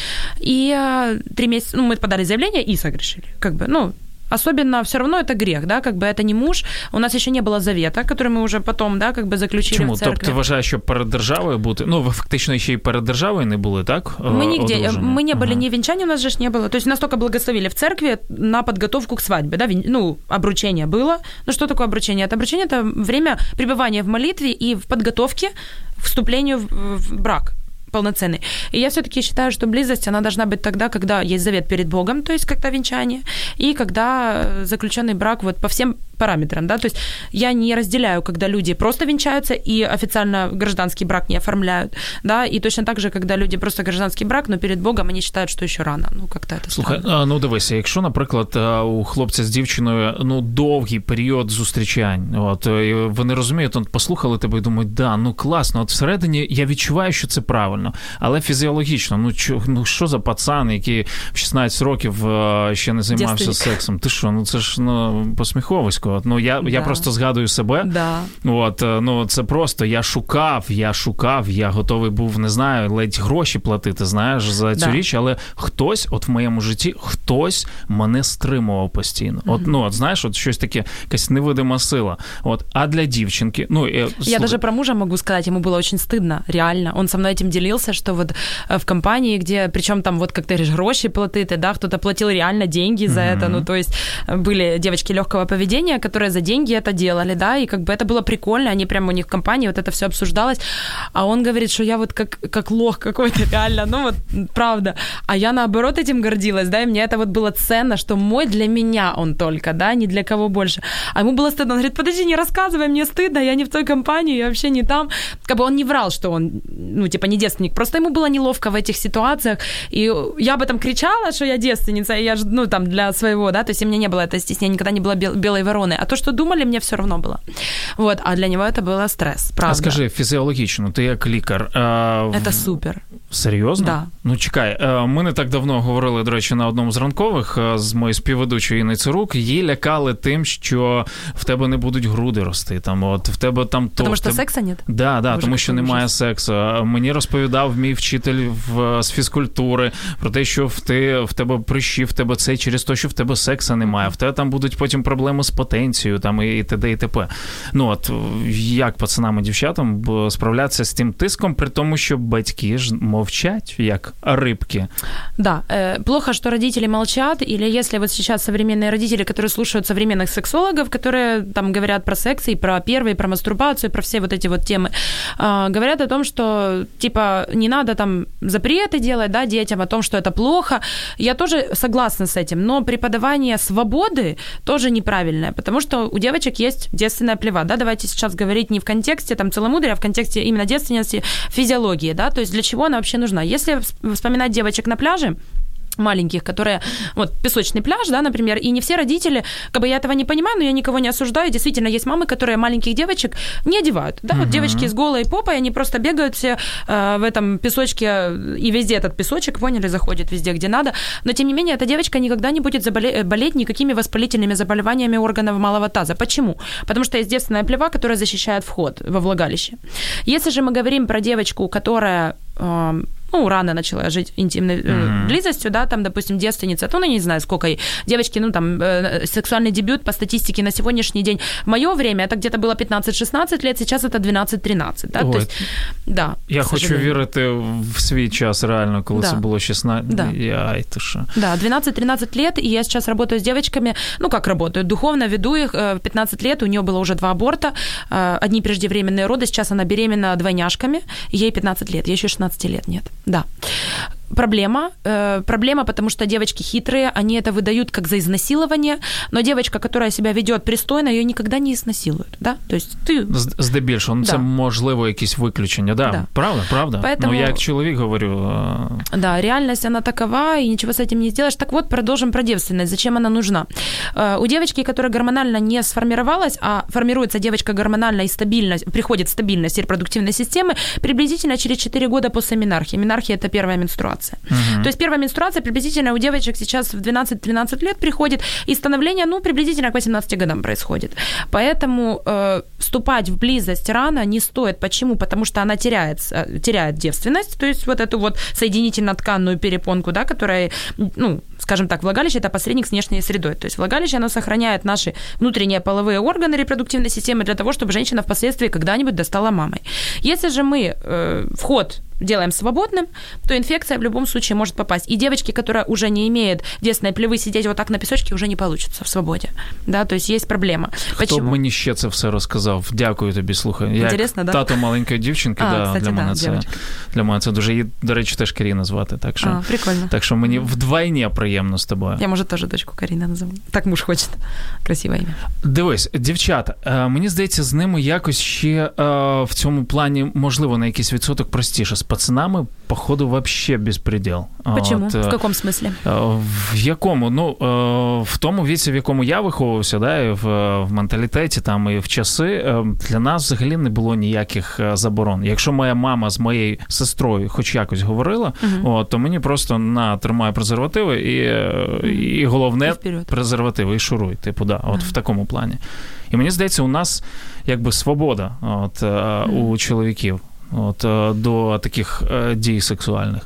И э, три месяца, ну, мы подали заявление и согрешили, как бы, ну, особенно всё равно это грех, да, как бы это не муж. У нас ещё не было завета, который ми вже потім, да, как би заключили. Чому? В церкві. Тобто ти вважаєш, що перед державою бути? Ну, ви фактично ще й перед державою не були, так? Ми нігде, одружені? ми не були, ага. ні вінчання у нас же ж не було. Тобто нас тільки благословили в церкві на підготовку к свадьбе, да, ну, обручение было. Ну, что такое обручение? Это обручение – это время пребывания в молитве и в подготовке к вступлению в брак полноценный. И я всё-таки считаю, что близость, она должна быть тогда, когда есть завет перед Богом, то есть когда венчание, и когда заключенный брак вот по всем параметрам, да, то есть я не разделяю, когда люди просто венчаются и официально гражданский брак не оформляют, да, и точно так же, когда люди просто гражданский брак, но перед Богом они считают, что еще рано, ну, как-то это Слухай, странно. ну, дивися, якщо, наприклад, у хлопця з дівчиною, ну, довгий період зустрічань, от, вони розуміють, от, послухали тебе і думають, да, ну, класно, от всередині я відчуваю, що це правильно, але фізіологічно, ну, чо, ну що за пацан, який в шістнадцять років ще не займався сексом, ти що, ну, це ж, ну, посміховисько. От, ну, я, да. я просто згадую себе. Да. От, ну, це просто, я шукав, я шукав, я готовий був, не знаю, ледь гроші платити, знаєш, за цю да. річ, але хтось, от в моєму житті, хтось мене стримував постійно. Mm-hmm. От, ну, от, знаєш, от щось таке, якась невидима сила. От, а для дівчинки, ну, я, я даже про мужа могу сказать, ему было очень стыдно, реально. Он со мной этим делился, что вот в компании, где, причем там, вот, как ты говоришь, гроши платити, да, кто-то платил реально деньги за mm-hmm. это, ну, то есть были девочки легкого поведения, которые за деньги это делали, да, и как бы это было прикольно, они прямо у них в компании, вот это все обсуждалось, а он говорит, что я вот как, как лох какой-то реально, ну вот, правда, а я наоборот этим гордилась, да, и мне это вот было ценно, что мой для меня он только, да, ни для кого больше, а ему было стыдно, он говорит, подожди, не рассказывай, мне стыдно, я не в той компании, я вообще не там, как бы он не врал, что он, ну, типа, не девственник, просто ему было неловко в этих ситуациях, и я об этом кричала, что я девственница, и я, ну, там, для своего, да, то есть у меня не было этого стеснения, никогда не было бел- белой вороны, а то, что думали, мне все равно было. Вот, а для него это было стресс, правда. А скажи, фізіологічно, ти як лікар... А... Це супер. Серйозно? Да. Ну, чекай, ми не так давно говорили, до речі, на одному з ранкових з моєю співведучою Інною Цирук, її лякали тим, що в тебе не будуть груди рости, там, от, в тебе там то... Тому що тебе... секса нет? Да, да, Боже, тому що немає ужас. Сексу. Мені розповідали, розповідав мій вчитель в, з фізкультури про те, що в, ти, в тебе прищі, в тебе це через те, що в тебе секса немає, в тебе там будуть потім проблеми з потенцією там, і т.д. і т.п. Ну, от, як пацанам і дівчатам справлятися з тим тиском, при тому, що батьки ж мовчать, як рибки? Да, э, плохо, что родители молчат, или если вот сейчас современные родители, которые слушают современных сексологов, которые там говорят про секс и про первые, про мастурбацию, про все вот эти вот темы, э, говорят о том, что, типа, не надо там запреты делать, да, детям, о том, что это плохо. Я тоже согласна с этим, но преподавание свободы тоже неправильное, потому что у девочек есть девственная плева, да, давайте сейчас говорить не в контексте там целомудрия, а в контексте именно девственности, физиологии, да, то есть для чего она вообще нужна. Если вспоминать девочек на пляже, маленьких, которые, вот, песочный пляж, да, например, и не все родители, как бы я этого не понимаю, но я никого не осуждаю, действительно, есть мамы, которые маленьких девочек не одевают, да, uh-huh. вот девочки с голой попой, они просто бегают все э, в этом песочке, и везде этот песочек, поняли, заходит везде, где надо, но, тем не менее, эта девочка никогда не будет заболе- болеть никакими воспалительными заболеваниями органов малого таза. Почему? Потому что есть девственная плева, которая защищает вход во влагалище. Если же мы говорим про девочку, которая... Э, ну, рано начала жить интимной mm-hmm. близостью, да, там, допустим, девственница, то, ну, не знаю, сколько ей, девочки, ну, там, э, сексуальный дебют по статистике на сегодняшний день, в моё время это где-то было пятнадцать-шестнадцать лет, сейчас это двенадцать-тринадцать, да, Ой. то есть, да. Я хочу вірити в свій час, реально, коли да. це було шістнадцять, да. Яй, ти що. Да, двенадцать-тринадцать лет, и я сейчас работаю с девочками, ну, как работаю, духовно веду их, в пятнадцать лет у неё было уже два аборта, одни преждевременные роды, сейчас она беременна двойняшками, ей пятнадцать лет, ей ещё шестнадцать лет нет, да. Проблема. Э, проблема, потому что девочки хитрые, они это выдают как за изнасилование, но девочка, которая себя ведёт пристойно, её никогда не изнасилуют, да? То есть ты... Здебільшого, ну, да. Це, можливо, якісь виключення, да, да. Правда, правда. Поэтому... Ну, я як чоловік говорю... Да, реальность, она такова, и ничего с этим не сделаешь. Так вот, продолжим про девственность, зачем она нужна. Э, у девочки, которая гормонально не сформировалась, а формируется девочка гормонально и стабильно, приходит стабильность репродуктивной системы, приблизительно через четыре года после менархии. Менархия – это первая менструация. Uh-huh. То есть первая менструация приблизительно у девочек сейчас в двенадцать-тринадцать лет приходит, и становление, ну, приблизительно к восемнадцати годам происходит. Поэтому э, вступать в близость рано не стоит. Почему? Потому что она теряет, теряет девственность, то есть вот эту вот соединительно-тканную перепонку, да, которая, ну, скажем так, влагалище – это посредник с внешней средой. То есть влагалище, оно сохраняет наши внутренние половые органы репродуктивной системы для того, чтобы женщина впоследствии когда-нибудь достала мамой. Если же мы э, вход делаем свободным, то инфекция в любом случае может попасть. И девочки, которая уже не имеет девственной плевы, сидеть вот так на пісочці уже не получится в свободі. Да, то есть есть проблема. Хто Почему? б мені ще це все розказав? Дякую тобі, слухай. Інтересно, як да? Тато маленької дівчинки, а, да, кстати, для, мене да, це, для мене це дуже... Її, до речі, теж Каріна звати. Так що, а, прикольно. Так що мені вдвойне приємно з тобою. Я, може, теж дочку Каріна назову. Так муж хоче. Красиве ім'я. Дивись, дівчата, мені здається, з ними якось ще в цьому плані, можливо, на якийсь відсоток простіше. З пацанами, походу, вообще безпреділ. Почему? От, в якому смислі? В якому? Ну, в тому віці, в якому я виховувався, да, і в, в менталітеті там, і в часи, для нас взагалі не було ніяких заборон. Якщо моя мама з моєю сестрою хоч якось говорила, uh-huh. от, то мені просто на тримай презервативи і, uh-huh. і головне і презервативи, і шуруй. Типу, да, от uh-huh. в такому плані. І мені здається, у нас якби свобода от, uh-huh. у чоловіків от, до таких дій сексуальних.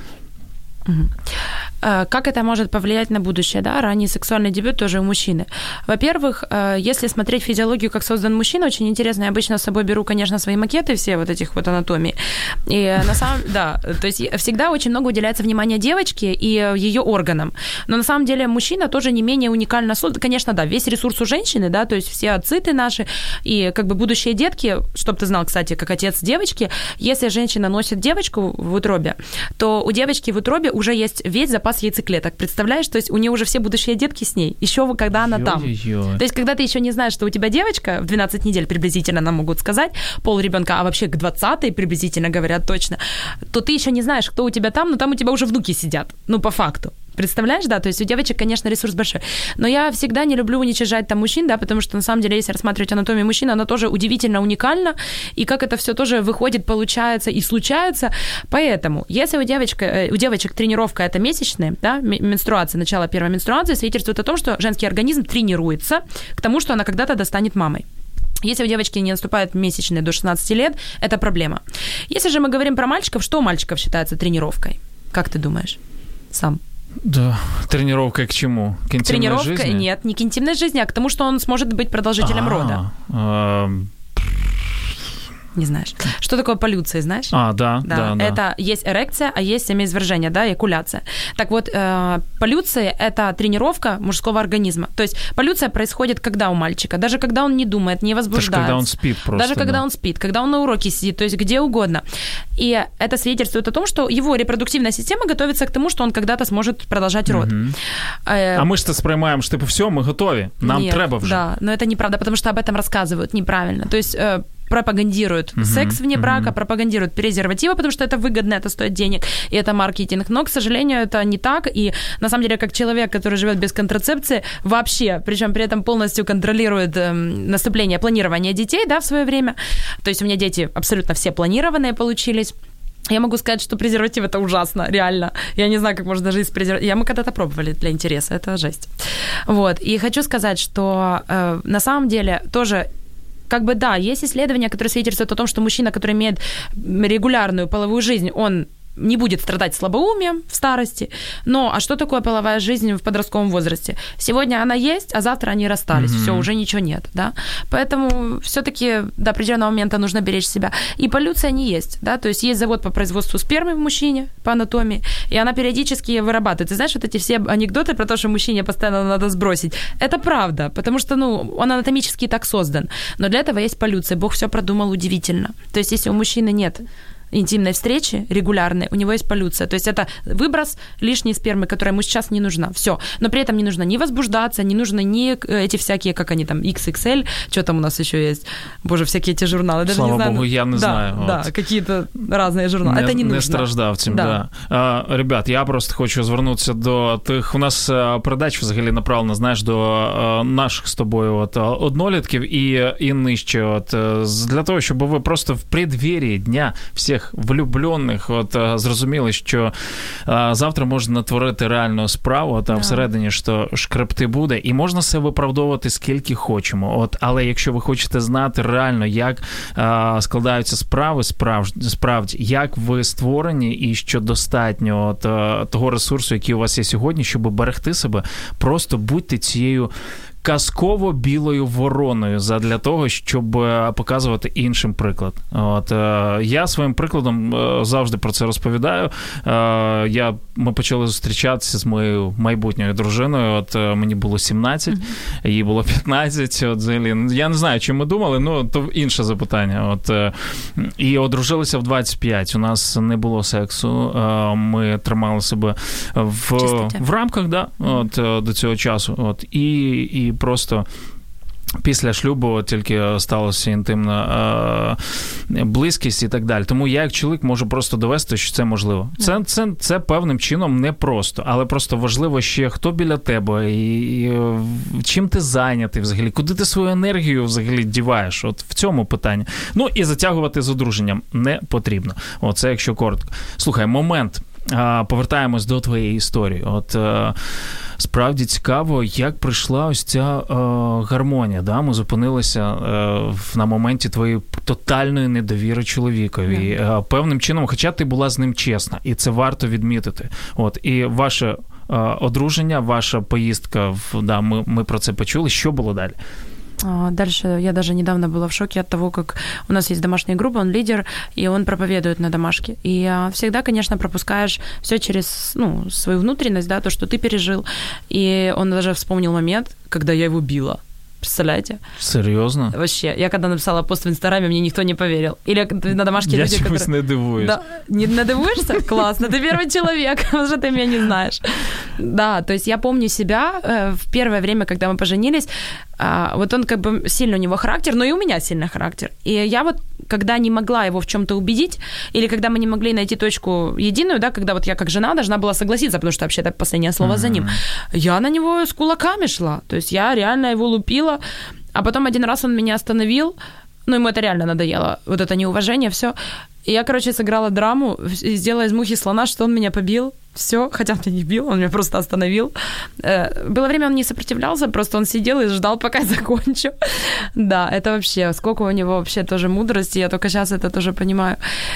Угу. Как это может повлиять на будущее, да? Ранний сексуальный дебют тоже у мужчины. Во-первых, если смотреть физиологию, как создан мужчина, очень интересно. Я обычно с собой беру, конечно, свои макеты все вот этих вот анатомий. И на самом да, то есть всегда очень много уделяется внимания девочке и её органам. Но на самом деле мужчина тоже не менее уникально создан. Конечно, да, весь ресурс у женщины, да, то есть все циты наши и как бы будущие детки, чтоб ты знал, кстати, как отец девочки, если женщина носит девочку в утробе, то у девочки в утробе уже есть весь запас яйцеклеток. Представляешь? То есть у нее уже все будущие детки с ней. Еще когда она там. Ё-ё-ё. То есть когда ты еще не знаешь, что у тебя девочка, в двенадцать недель приблизительно нам могут сказать, пол ребенка, а вообще к двадцатой приблизительно говорят точно, то ты еще не знаешь, кто у тебя там, но там у тебя уже внуки сидят. Ну, по факту. Представляешь, да, то есть у девочек, конечно, ресурс большой. Но я всегда не люблю уничижать там мужчин, да, потому что, на самом деле, если рассматривать анатомию мужчин, она тоже удивительно уникальна, и как это всё тоже выходит, получается и случается. Поэтому, если у, девочка, у девочек тренировка – это месячные, да, менструация, начало первой менструации, свидетельствует о том, что женский организм тренируется к тому, что она когда-то достанет мамой. Если у девочки не наступают месячные до шестнадцати лет, это проблема. Если же мы говорим про мальчиков, что у мальчиков считается тренировкой? Как ты думаешь сам? Да, тренировка к чему? К интимной Тренировка, жизни? нет, не к интимной жизни, а к тому, что он сможет быть продолжителем А, рода. эм, Не знаешь. Что такое полюция, знаешь? А, да, Да, да, да. это есть эрекция, а есть семяизвержение, да, экуляция. Так вот, э, полюция – это тренировка мужского организма. То есть полюция происходит когда у мальчика? Даже когда он не думает, не возбуждается. Даже когда он спит просто. Даже когда да. он спит, когда он на уроке сидит, то есть где угодно. И это свидетельствует о том, что его репродуктивная система готовится к тому, что он когда-то сможет продолжать род. Угу. Э, а ми ж це сприймаємо, що типу, все, ми готові, нам нет, треба вже. Да, но это неправда, потому что об этом рассказывают неправильно. То есть э, пропагандируют uh-huh, секс вне брака, uh-huh. пропагандируют презервативы, потому что это выгодно, это стоит денег, и это маркетинг. Но, к сожалению, это не так. И, на самом деле, как человек, который живет без контрацепции, вообще, причем при этом полностью контролирует э, наступление, планирование детей, да, в свое время. То есть у меня дети абсолютно все планированные получились. Я могу сказать, что презерватив – это ужасно, реально. Я не знаю, как можно жить с презервативом. Мы когда-то пробовали для интереса, это жесть. Вот. И хочу сказать, что э, на самом деле тоже… Как бы да, есть исследования, которые свидетельствуют о том, что мужчина, который имеет регулярную половую жизнь, он не будет страдать слабоумием в старости. Но а что такое половая жизнь в подростковом возрасте? Сегодня она есть, а завтра они расстались. Mm-hmm. Все, уже ничего нет. Да? Поэтому все-таки до определенного момента нужно беречь себя. И полюция не есть. Да? То есть есть завод по производству спермы в мужчине по анатомии, и она периодически вырабатывает. Ты знаешь, вот эти все анекдоты про то, что мужчине постоянно надо сбросить, это правда, потому что ну, он анатомически так создан. Но для этого есть полюция. Бог все продумал удивительно. То есть если у мужчины нет интимной встречи регулярной, у него есть полюция. То есть это выброс лишней спермы, которая ему сейчас не нужна. Все. Но при этом не нужно ни возбуждаться, не нужно ни эти всякие, как они там, икс икс эль, что там у нас еще есть. Боже, всякие эти журналы. Даже Слава не знаю. Богу, я не да, знаю. Да, от. какие-то разные журнали. Не, это не нужно. Не страждав цим, да. да. А, ребят, я просто хочу звернутися до тих, у нас передача взагалі направлена, знаєш, до наших з тобою от, однолітків і, і нижче. От, для того, щоб ви просто в преддверии дня всіх влюблених от зрозуміли, що а, завтра можна натворити реальну справу, от, а всередині що шкребти буде, і можна себе виправдовувати скільки хочемо. От, але якщо ви хочете знати реально, як а, складаються справи, справ, справді, як ви створені і що достатньо от, а, того ресурсу, який у вас є сьогодні, щоб берегти себе, просто будьте цією казково-білою вороною задля того, щоб показувати іншим приклад. От, я своїм прикладом завжди про це розповідаю. Я, ми почали зустрічатися з моєю майбутньою дружиною. От, мені було сімнадцять, mm-hmm. їй було п'ятнадцять. От, взагалі, я не знаю, чим ми думали, ну, то інше запитання. От, і одружилися в двадцять п'ять. У нас не було сексу. Ми тримали себе в, в рамках, да, от, до цього часу. От, і, і просто після шлюбу тільки сталася інтимна е, близькість і так далі. Тому я, як чоловік, можу просто довести, що це можливо. Це, це, це певним чином непросто, але просто важливо ще, хто біля тебе, і, і чим ти зайнятий взагалі, куди ти свою енергію взагалі діваєш. От в цьому питанні. Ну, і затягувати з одруженням не потрібно. Оце якщо коротко. Слухай, момент. Повертаємось до твоєї історії. От е, справді цікаво, як прийшла ось ця е, гармонія. Да? Ми зупинилися е, на моменті твоєї тотальної недовіри чоловікові. Yeah. Е, певним чином, хоча ти була з ним чесна, і це варто відмітити. От, і ваше е, одруження, ваша поїздка, в, да, ми, ми про це почули. Що було далі? Дальше я даже недавно была в шоке от того, как у нас есть домашняя группа, он лидер, и он проповедует на домашке. И всегда, конечно, пропускаешь все через ну, свою внутренность, да, то, что ты пережил. И он даже вспомнил момент, когда я его била. Представляете? Серьезно? Вообще. Я когда написала пост в Инстаграме, мне никто не поверил. Или на домашке я люди, чомусь которые... не дивуюсь. Да. Не надивуешься? Классно. Ты первый человек, потому что ты меня не знаешь. Да, то есть я помню себя в первое время, когда мы поженились. Вот он как бы сильный у него характер, но и у меня сильный характер. И я вот, когда не могла его в чем-то убедить, или когда мы не могли найти точку единую, да, когда вот я как жена должна была согласиться, потому что вообще-то последнее слово uh-huh. за ним, я на него с кулаками шла. То есть я реально его лупила. А потом один раз он меня остановил, Ну, ему это реально надоело. Вот это неуважение, все. И я, короче, сыграла драму, сделала из мухи слона, что он меня побил. Все, хотя он меня не бил, он меня просто остановил. Было время, он не сопротивлялся, просто он сидел и ждал, пока я закончу. Да, это вообще, сколько у него вообще тоже мудрости, я только сейчас это тоже понимаю.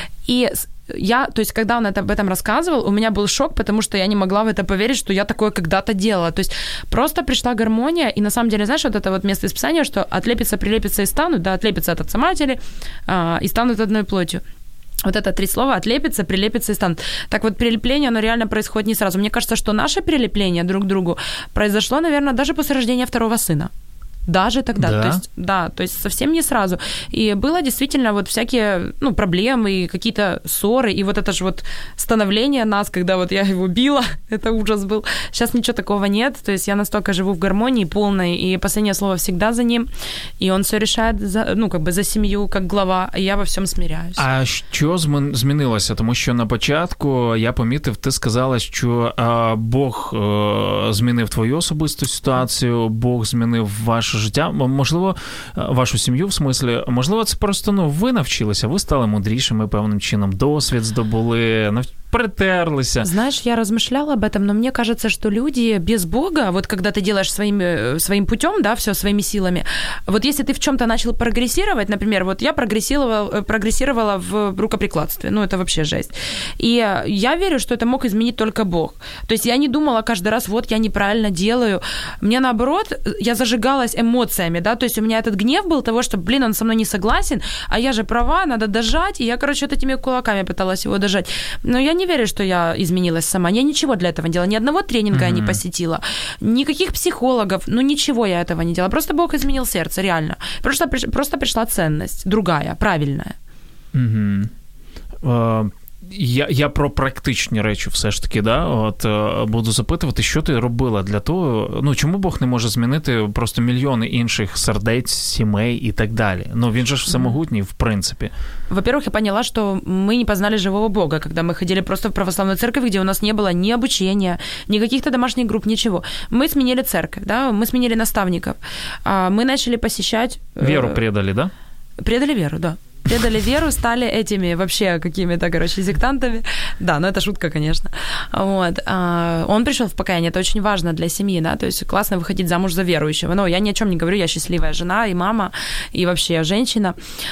И я, то есть, когда он это, об этом рассказывал, у меня был шок, потому что я не могла в это поверить, что я такое когда-то делала. То есть, просто пришла гармония, и на самом деле, знаешь, вот это вот место из Писания, что отлепится, прилепится и станут, да, отлепится от отца матери, а, и станут одной плотью. Вот это три слова: отлепится, прилепится и станут. Так вот, прилепление, оно реально происходит не сразу. Мне кажется, что наше прилепление друг к другу произошло, наверное, даже после рождения второго сына. Даже тогда, да? то есть, да, то есть совсем не сразу. И было действительно вот всякие, ну, проблемы, какие-то ссоры, и вот это же вот становление нас, когда вот я его била, это ужас был. Сейчас ничего такого нет, то есть я настолько живу в гармонии полной, и последнее слово всегда за ним, и он все решает, за, ну, как бы за семью, как глава, і я во всьому смиряюсь. А що змінилося? Тому що на початку я помітив, ти сказала, що а, Бог а, змінив твою особисту ситуацію, Бог змінив ваше життя, можливо, вашу сім'ю, в смислі, можливо, це просто, ну, ви навчилися, ви стали мудрішими певним чином, досвід здобули, притерлися. Знаешь, я размышляла об этом, но мне кажется, что люди без Бога, вот когда ты делаешь своим, своим путем, да, все своими силами, вот если ты в чем-то начал прогрессировать, например, вот я прогрессировала, прогрессировала в рукоприкладстве, ну, это вообще жесть. И я верю, что это мог изменить только Бог. То есть я не думала каждый раз, вот я неправильно делаю. Мне наоборот, я зажигалась эмоциями, да, то есть у меня этот гнев был того, что, блин, он со мной не согласен, а я же права, надо дожать, и я, короче, вот этими кулаками пыталась его дожать. Но я не верю, что я изменилась сама. Я ничего для этого не делала. Ни одного тренинга mm-hmm. я не посетила. Никаких психологов. Ну, ничего я этого не делала. Просто Бог изменил сердце, реально. Просто, просто пришла ценность. Другая, правильная. Mm-hmm. Uh... Я, я про практичні речі все ж таки, да, от буду запитувати, що ти робила для того, ну, чому Бог не може змінити просто мільйони інших сердець, сімей і так далі? Ну, він же ж всемогутній, в принципі. Во-первых, я поняла, что мы не познали живого Бога, когда мы ходили просто в православную церковь, где у нас не было ни обучения, ни каких-то домашних групп, ничего. Мы сменили церковь, да, мы сменили наставников, мы начали посещать... Веру предали, да? Предали веру, да. Предали веру, стали этими вообще какими-то, короче, сектантами. Да, но это шутка, конечно. Вот. Он пришел в покаяние, это очень важно для семьи, да, то есть классно выходить замуж за верующего. Но я ни о чем не говорю, я счастливая жена и мама, и вообще женщина.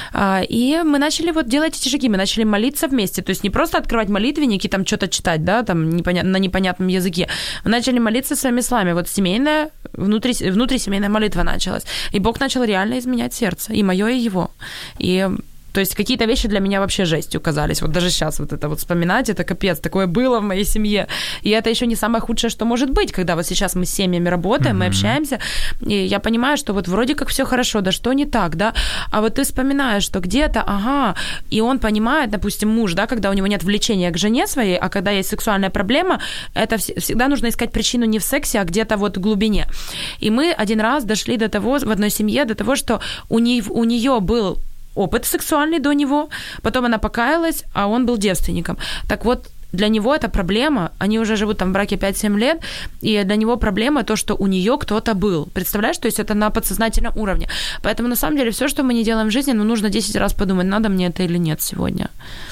И мы начали вот делать эти шаги, мы начали молиться вместе, то есть не просто открывать молитвенник и там что-то читать, да, там непоня- на непонятном языке. Мы начали молиться своими словами. Вот семейная, внутри, внутрисемейная молитва началась. И Бог начал реально изменять сердце, и моё, и его. И то есть какие-то вещи для меня вообще жестью казались. Вот даже сейчас вот это вот вспоминать, это капец, такое было в моей семье. И это еще не самое худшее, что может быть, когда вот сейчас мы с семьями работаем, mm-hmm. мы общаемся, и я понимаю, что вот вроде как всё хорошо, да что не так, да? А вот ты вспоминаешь, что где-то, ага, и он понимает, допустим, муж, да, когда у него нет влечения к жене своей, а когда есть сексуальная проблема, это всегда нужно искать причину не в сексе, а где-то вот в глубине. И мы один раз дошли до того, в одной семье, до того, что у нее, у неё был опыт сексуальный до него, потом она покаялась, а он был девственником. Так вот, для него это проблема, они уже живут там в браке пять-семь лет, и для него проблема то, что у неё кто-то был. Представляешь, то есть это на подсознательном уровне. Поэтому, на самом деле, всё, что мы не делаем в жизни, ну, нужно десять раз подумать, надо мне это или нет сегодня.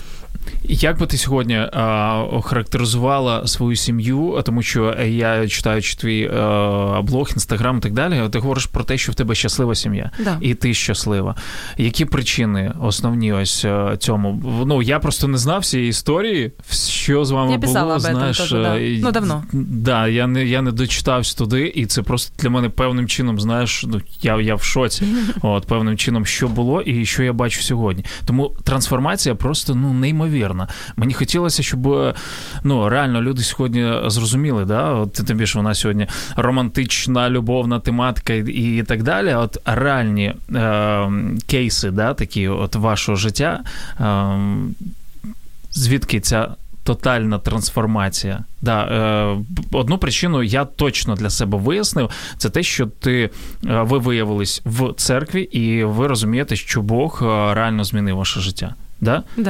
Як би ти сьогодні а, охарактеризувала свою сім'ю, тому що я читаючи твій а, блог, інстаграм і так далі, ти говориш про те, що в тебе щаслива сім'я, да. І ти щаслива. Які причини основні ось цьому? Ну, я просто не знав цієї історії, що з вами я було, писала знаєш. Теж, да. Ну, давно. Да, я не, я не дочитався туди, і це просто для мене певним чином, знаєш, ну, я, я в шоці, от, певним чином, що було і що я бачу сьогодні. Тому трансформація просто, ну, неймовірна. Мені хотілося, щоб, ну, реально люди сьогодні зрозуміли, да, от тим більше вона сьогодні романтична, любовна тематика і, і так далі, от реальні е, кейси, да, такі от вашого життя, е, звідки ця тотальна трансформація. Да, е, одну причину я точно для себе вияснив, це те, що ти, е, ви виявились в церкві і ви розумієте, що Бог реально змінив ваше життя. Да? Да.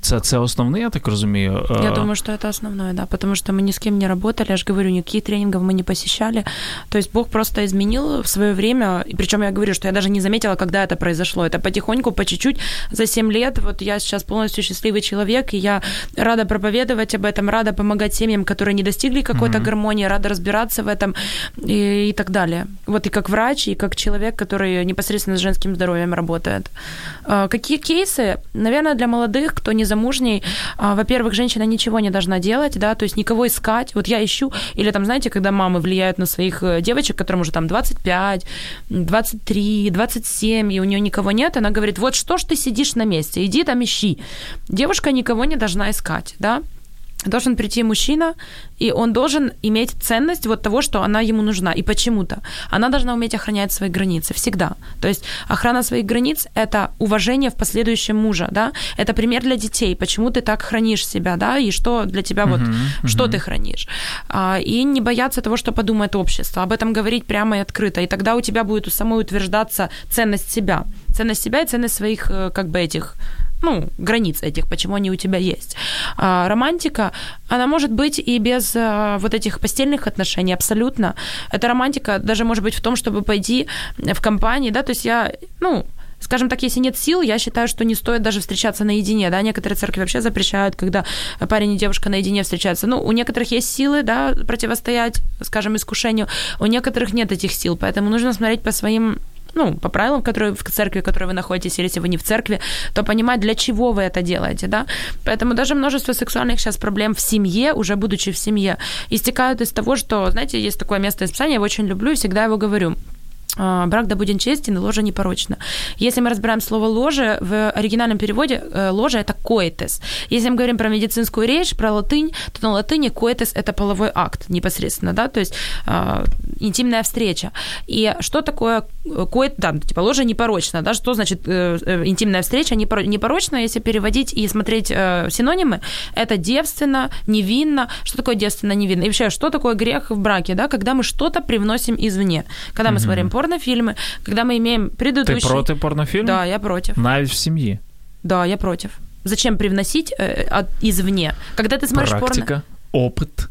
Це, це основний, я так розумію? Я думаю, что это основное, да, потому что мы ни с кем не работали, я же говорю, никаких тренингов мы не посещали. То есть Бог просто изменил в свое время, и причем я говорю, что я даже не заметила, когда это произошло. Это потихоньку, по чуть-чуть, за семь лет, вот я сейчас полностью счастливый человек, и я рада проповедовать об этом, рада помогать семьям, которые не достигли какой-то mm-hmm. гармонии, рада разбираться в этом и, и так далее. Вот и как врач, и как человек, который непосредственно с женским здоровьем работает. Какие кейсы? Наверное, для молодых, кто не замужний, во-первых, женщина ничего не должна делать, да, то есть никого искать. Вот я ищу, или там, знаете, когда мамы влияют на своих девочек, которым уже там двадцать пять, двадцать три, двадцать семь, и у нее никого нет, она говорит, вот что ж ты сидишь на месте, иди там ищи. Девушка никого не должна искать, да. Должен прийти мужчина, и он должен иметь ценность вот того, что она ему нужна, и почему-то. Она должна уметь охранять свои границы, всегда. То есть охрана своих границ – это уважение в последующем мужа, да, это пример для детей, почему ты так хранишь себя, да, и что для тебя, вот, uh-huh, что uh-huh. ты хранишь. А, и не бояться того, что подумает общество, об этом говорить прямо и открыто, и тогда у тебя будет у самой утверждаться ценность себя, ценность себя и ценность своих, как бы, этих, ну, границ этих, почему они у тебя есть. А романтика, она может быть и без а, вот этих постельных отношений, абсолютно. Эта романтика даже может быть в том, чтобы пойти в компании, да, то есть я, ну, скажем так, если нет сил, я считаю, что не стоит даже встречаться наедине, да, некоторые церкви вообще запрещают, когда парень и девушка наедине встречаются. Ну, у некоторых есть силы, да, противостоять, скажем, искушению, у некоторых нет этих сил, поэтому нужно смотреть по своим, ну, по правилам, которые в церкви, в которой вы находитесь, или если вы не в церкви, то понимать, для чего вы это делаете, да. Поэтому даже множество сексуальных сейчас проблем в семье, уже будучи в семье, истекают из того, что, знаете, есть такое место из Писания, я его очень люблю и всегда его говорю. Брак да будем честен, и ложа непорочна. Если мы разбираем слово «ложе», в оригинальном переводе ложа – это коэтес. Если мы говорим про медицинскую речь, про латынь, то на латыни коэтес – это половой акт непосредственно, да, то есть э, интимная встреча. И что такое коэт, да, типа ложа непорочна, да, что значит э, э, интимная встреча непорочна, если переводить и смотреть э, синонимы, это девственно, невинно. Что такое девственно, невинно? И вообще, что такое грех в браке, да, когда мы что-то привносим извне, когда мы mm-hmm. смотрим порнофильмы, когда мы имеем предыдущий... Ты против порнофильмов? Да, я против. Навіть в семье? Да, я против. Зачем привносить э, от, извне? Когда ты смотришь Практика, порно... опыт.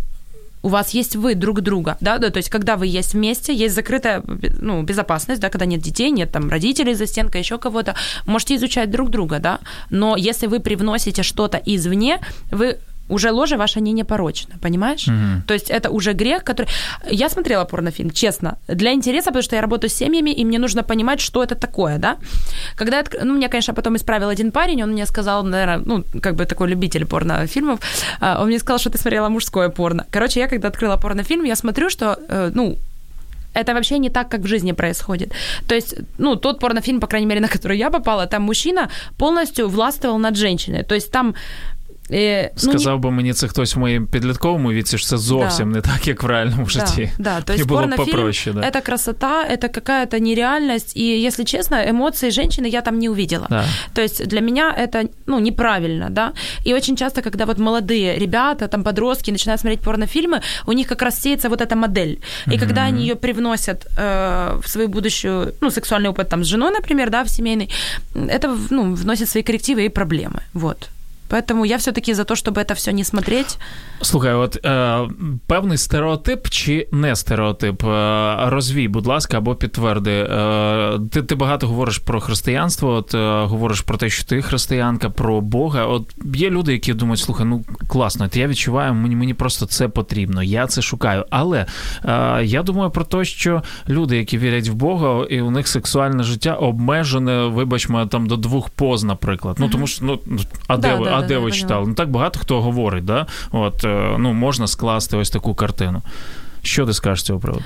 У вас есть вы друг друга, да, да, то есть когда вы есть вместе, есть закрытая, ну, безопасность, да, когда нет детей, нет там родителей за стенкой, еще кого-то, можете изучать друг друга, да, но если вы привносите что-то извне, вы... уже ложа ваша не непорочна, понимаешь? Mm-hmm. То есть это уже грех, который... Я смотрела порнофильм, честно, для интереса, потому что я работаю с семьями, и мне нужно понимать, что это такое, да? Когда... Я... Ну, меня, конечно, потом исправил один парень, он мне сказал, наверное, ну, как бы такой любитель порнофильмов, он мне сказал, что ты смотрела мужское порно. Короче, я когда открыла порнофильм, я смотрю, что, ну, это вообще не так, как в жизни происходит. То есть, ну, тот порнофильм, по крайней мере, на который я попала, там мужчина полностью властвовал над женщиной. То есть там... Е, Сказав ну, би мені це хтось в моєму підлітковому віці, що це зовсім да. не так, як в реальному житті. Да, да. То есть порнофильм да. – это красота, это какая-то нереальность, и, если честно, эмоции женщины я там не увидела. Да. То есть для меня это, ну, неправильно, да. И очень часто, когда вот молодые ребята, там, подростки начинают смотреть порнофильмы, у них как раз сеется вот эта модель. И mm-hmm. когда они её привносят э, в свою будущую, ну, сексуальный опыт там с женой, например, да, в семейный, это, ну, вносит свои коррективы и проблемы, вот. Поэтому я все-таки за то, чтобы это все не смотреть. Слухай, от е, певний стереотип чи не стереотип? Е, розвій, будь ласка, або підтверди. Е, ти, ти багато говориш про християнство, от е, говориш про те, що ти християнка, про Бога. От є люди, які думають, слухай, ну класно, от я відчуваю, мені, мені просто це потрібно, я це шукаю. Але е, я думаю про те, що люди, які вірять в Бога, і у них сексуальне життя обмежене, вибачмо, там до двох поз, наприклад. Ну, тому що, ну, а де да, ви? Да, а да, де да, ви читали? Ну, так багато хто говорить, да? От, ну, можна скласти ось таку картину. Що ти скажеш з цього приводу?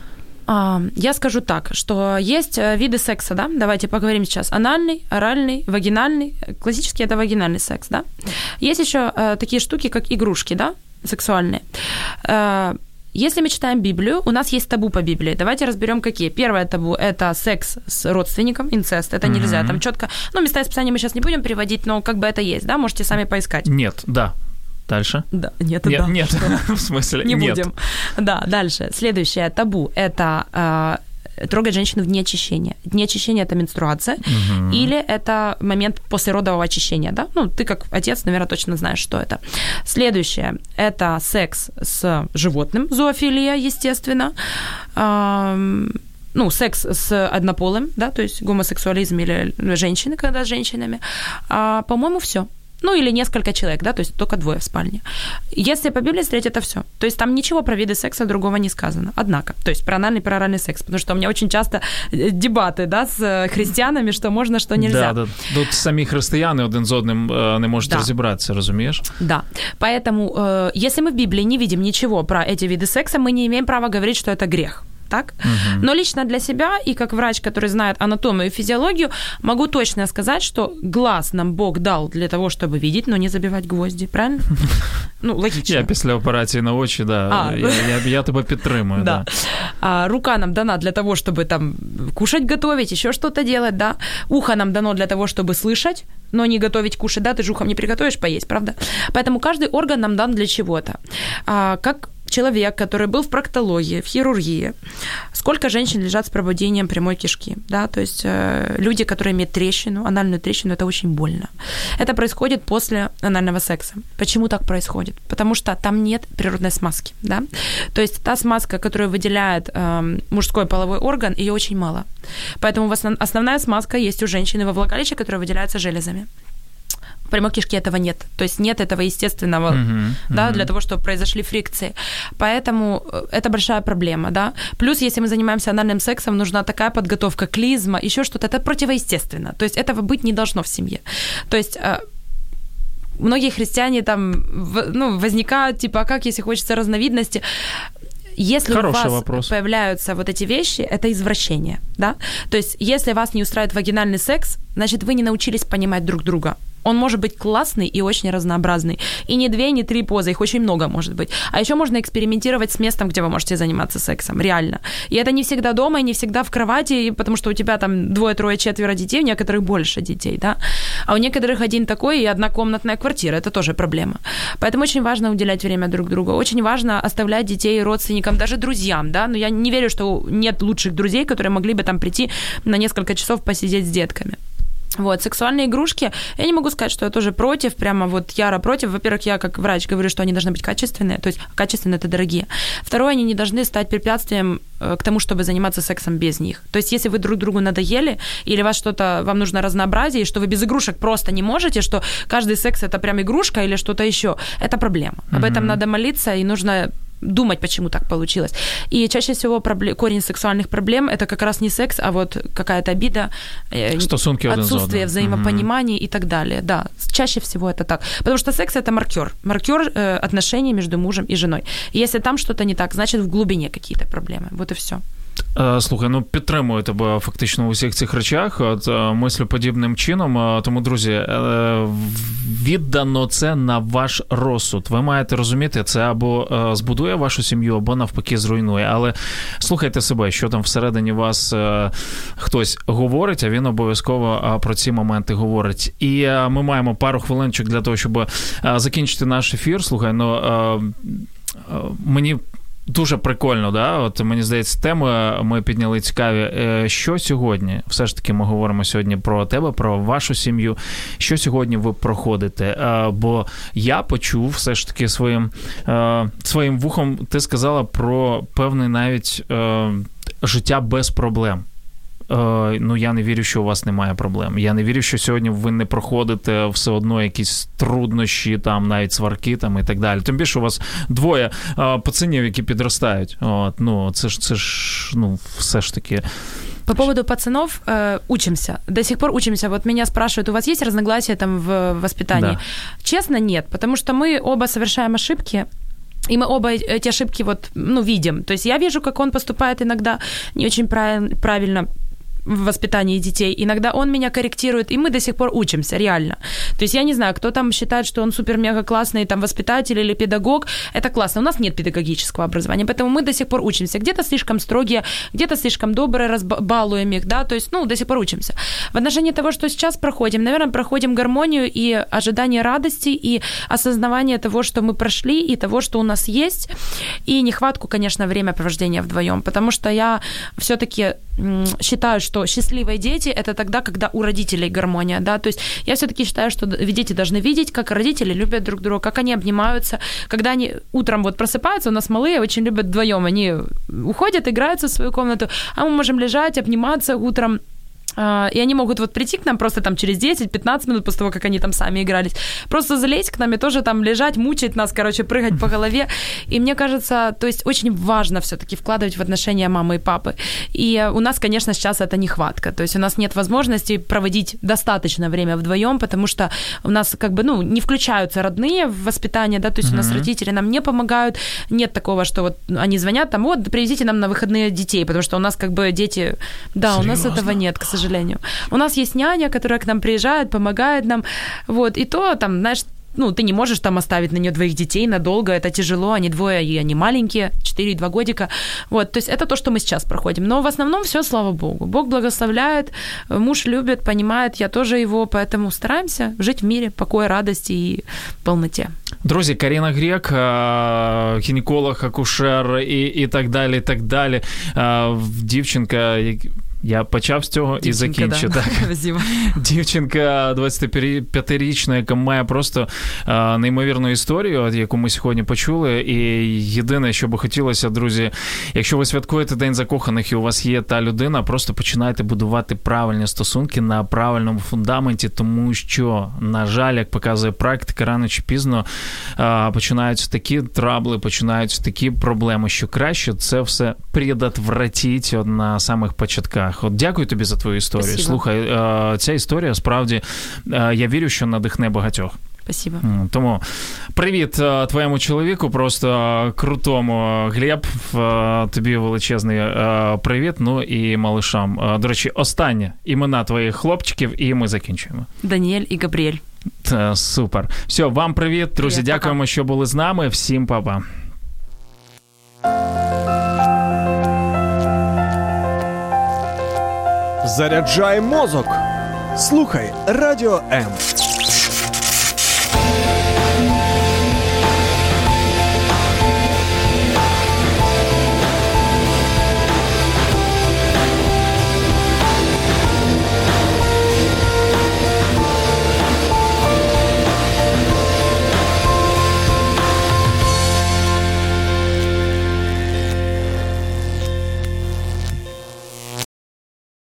А, я скажу так, что есть виды секса, да? Давайте поговорим сейчас. Анальный, оральный, вагинальный. Классический – это вагинальный секс, да? Есть еще а, такие штуки, как игрушки, да? Сексуальные. А, Если мы читаем Библию, у нас есть табу по Библии. Давайте разберем, какие. Первое табу – это секс с родственником, инцест. Это нельзя. Mm-hmm. Там четко... Ну, места из Писания мы сейчас не будем приводить, но как бы это есть, да? Можете сами поискать. Нет, да. Дальше? Да, нет, нет, да. Нет, в смысле не нет. будем. Да, дальше. Следующее табу – это... Э, трогать женщину в дни очищения. Дни очищения – это менструация, угу. или это момент послеродового очищения, да? Ну, ты как отец, наверное, точно знаешь, что это. Следующее – это секс с животным, зоофилия, естественно. Ну, секс с однополым, да, то есть гомосексуализм или женщины, когда с женщинами. А, по-моему, всё. Ну, или несколько человек, да, то есть только двое в спальне. Если по Библии смотреть, это всё. То есть там ничего про виды секса другого не сказано. Однако, то есть про анальный, про оральный секс, потому что у меня очень часто дебати, да, з християнами, що можна, що нельзя. Да, да. Тут самі християни один з одним не можуть да. розібратися, розумієш? Да. Поэтому, э, если мы в Библии не видим ничего про эти виды секса, мы не имеем права говорить, что это грех. Так? Угу. Но лично для себя и как врач, который знает анатомию и физиологию, могу точно сказать, что глаз нам Бог дал для того, чтобы видеть, но не забивать гвозди, правильно? Ну, логично. Я після операції на очі, да, я, я, я тебе підтримую. Да. Да. А, рука нам дана для того, чтобы там кушать, готовить, еще что-то делать, да. Ухо нам дано для того, чтобы слышать, но не готовить, кушать, да, ты же ухом не приготовишь поесть, правда? Поэтому каждый орган нам дан для чего-то. А, как человек, который был в проктологии, в хирургии, сколько женщин лежат с пробудением прямой кишки, да, то есть э, люди, которые имеют трещину, анальную трещину, это очень больно. Это происходит после анального секса. Почему так происходит? Потому что там нет природной смазки, да, то есть та смазка, которую выделяет э, мужской половой орган, её очень мало. Поэтому основ- основная смазка есть у женщины во влагалище, которая выделяется железами. В прямой кишке этого нет. То есть нет этого естественного, uh-huh, да, uh-huh. для того, чтобы произошли фрикции. Поэтому это большая проблема, да. Плюс, если мы занимаемся анальным сексом, нужна такая подготовка, клизма, ещё что-то. Это противоестественно. То есть этого быть не должно в семье. То есть многие христиане там, ну, возникают, типа, а как, если хочется разновидности? Если Хороший у вас вопрос. появляются вот эти вещи, это извращение, да. То есть если вас не устраивает вагинальный секс, значит, вы не научились понимать друг друга. Он может быть классный и очень разнообразный. И не две, не три позы, их очень много может быть. А ещё можно экспериментировать с местом, где вы можете заниматься сексом, реально. И это не всегда дома, и не всегда в кровати, потому что у тебя там двое, трое, четверо детей, у некоторых больше детей, да. А у некоторых один такой и однокомнатная квартира, это тоже проблема. Поэтому очень важно уделять время друг другу. Очень важно оставлять детей родственникам, даже друзьям, да. Но я не верю, что нет лучших друзей, которые могли бы там прийти на несколько часов посидеть с детками. Вот, сексуальные игрушки, я не могу сказать, что я тоже против, прямо вот яро против. Во-первых, я как врач говорю, что они должны быть качественные, то есть качественные – это дорогие. Второе, они не должны стать препятствием к тому, чтобы заниматься сексом без них. То есть если вы друг другу надоели, или вас что-то, вам нужно разнообразие, и что вы без игрушек просто не можете, что каждый секс – это прям игрушка или что-то ещё, это проблема. Mm-hmm. Об этом надо молиться, и нужно думать, почему так получилось. И чаще всего проблем, корень сексуальных проблем – это как раз не секс, а вот какая-то обида, стосунки отсутствие взаимопонимания mm-hmm. и так далее. Да, чаще всего это так. Потому что секс – это маркёр. Маркёр э, отношений между мужем и женой. И если там что-то не так, значит, в глубине какие-то проблемы. Вот и всё. Слухай, ну підтримую тебе фактично у всіх цих речах, от мислю подібним чином, тому, друзі, віддано це на ваш розсуд. Ви маєте розуміти, це або збудує вашу сім'ю, або навпаки зруйнує. Але слухайте себе, що там всередині вас хтось говорить, а він обов'язково про ці моменти говорить. І ми маємо пару хвилинчик для того, щоб закінчити наш ефір. Слухай, ну мені дуже прикольно, да? От мені здається, теми ми підняли цікаві. Що сьогодні? Все ж таки ми говоримо сьогодні про тебе, про вашу сім'ю. Що сьогодні ви проходите? Бо я почув все ж таки своїм, своїм вухом, ти сказала про певне навіть життя без проблем. Ну, я не вірю, що у вас немає проблем. Я не вірю, що сьогодні ви не проходите все одно якісь труднощі, там, навіть сварки там, і так далі. Тим більше у вас двоє а, пацанів, які підростають. От, ну, це ж, це ж, ну, все ж таки... По поводу пацанов, э, учимся. До сих пор учимся. Вот меня спрашивают, у вас есть разногласия там в воспитании? Да. Честно, нет, потому что мы оба совершаем ошибки, и мы оба эти ошибки вот, ну, видим. То есть я вижу, как он поступает иногда не очень правильно, в воспитании детей, иногда он меня корректирует, и мы до сих пор учимся, реально. То есть я не знаю, кто там считает, что он супер-мега-классный там воспитатель или педагог, это классно. У нас нет педагогического образования, поэтому мы до сих пор учимся. Где-то слишком строгие, где-то слишком добрые, разбалуем их, да, то есть, ну, до сих пор учимся. В отношении того, что сейчас проходим, наверное, проходим гармонию и ожидание радости, и осознавание того, что мы прошли, и того, что у нас есть, и нехватку, конечно, времяпровождения вдвоем, потому что я все-таки считаю, что счастливые дети – это тогда, когда у родителей гармония, да, то есть я все-таки считаю, что дети должны видеть, как родители любят друг друга, как они обнимаются, когда они утром вот просыпаются, у нас малые очень любят вдвоем, они уходят, играются в свою комнату, а мы можем лежать, обниматься утром, и они могут вот прийти к нам просто там через десять-пятнадцать минут после того, как они там сами игрались, просто залезть к нам и тоже там лежать, мучить нас, короче, прыгать по голове. И мне кажется, то есть очень важно все-таки вкладывать в отношения мамы и папы. И у нас, конечно, сейчас это нехватка. То есть у нас нет возможности проводить достаточно время вдвоем, потому что у нас как бы, ну, не включаются родные в воспитание, да, то есть mm-hmm. у нас родители нам не помогают. Нет такого, что вот они звонят там, вот, привезите нам на выходные детей, потому что у нас как бы дети... Да, серьезно? У нас этого нет, к сожалению. У нас есть няня, которая к нам приезжает, помогает нам, вот, и то там, знаешь, ну, ты не можешь там оставить на нее двоих детей надолго, это тяжело, они двое, и они маленькие, четыре и два годика, вот, то есть это то, что мы сейчас проходим, но в основном все, слава Богу, Бог благословляет, муж любит, понимает, я тоже его, поэтому стараемся жить в мире, покое, радости и полноте. Друзі, Каріна Грек, гінеколог, акушер і, і так далі, і так далі, дівчинка... Я почав з цього дівчинка, і закінчу. Да. Так. Дівчинка двадцятип'ятирічна, яка має просто а, неймовірну історію, яку ми сьогодні почули. І єдине, що би хотілося, друзі, якщо ви святкуєте День закоханих і у вас є та людина, просто починайте будувати правильні стосунки на правильному фундаменті, тому що, на жаль, як показує практика, рано чи пізно а, починаються такі трабли, починаються такі проблеми, що краще це все предотвратити на самих початках. От дякую тобі за твою історію. Спасибо. Слухай, ця історія, справді, я вірю, що надихне багатьох. Спасибо. Тому привіт твоєму чоловіку, просто крутому. Глеб, тобі величезний привіт, ну і малишам. До речі, останнє імена твоїх хлопчиків, і ми закінчуємо. Даніель і Габріель. Супер. Все, вам привіт, друзі, привіт, дякуємо, пока. Що були з нами. Всім па-па. Заряджай мозок. Слухай Радіо М.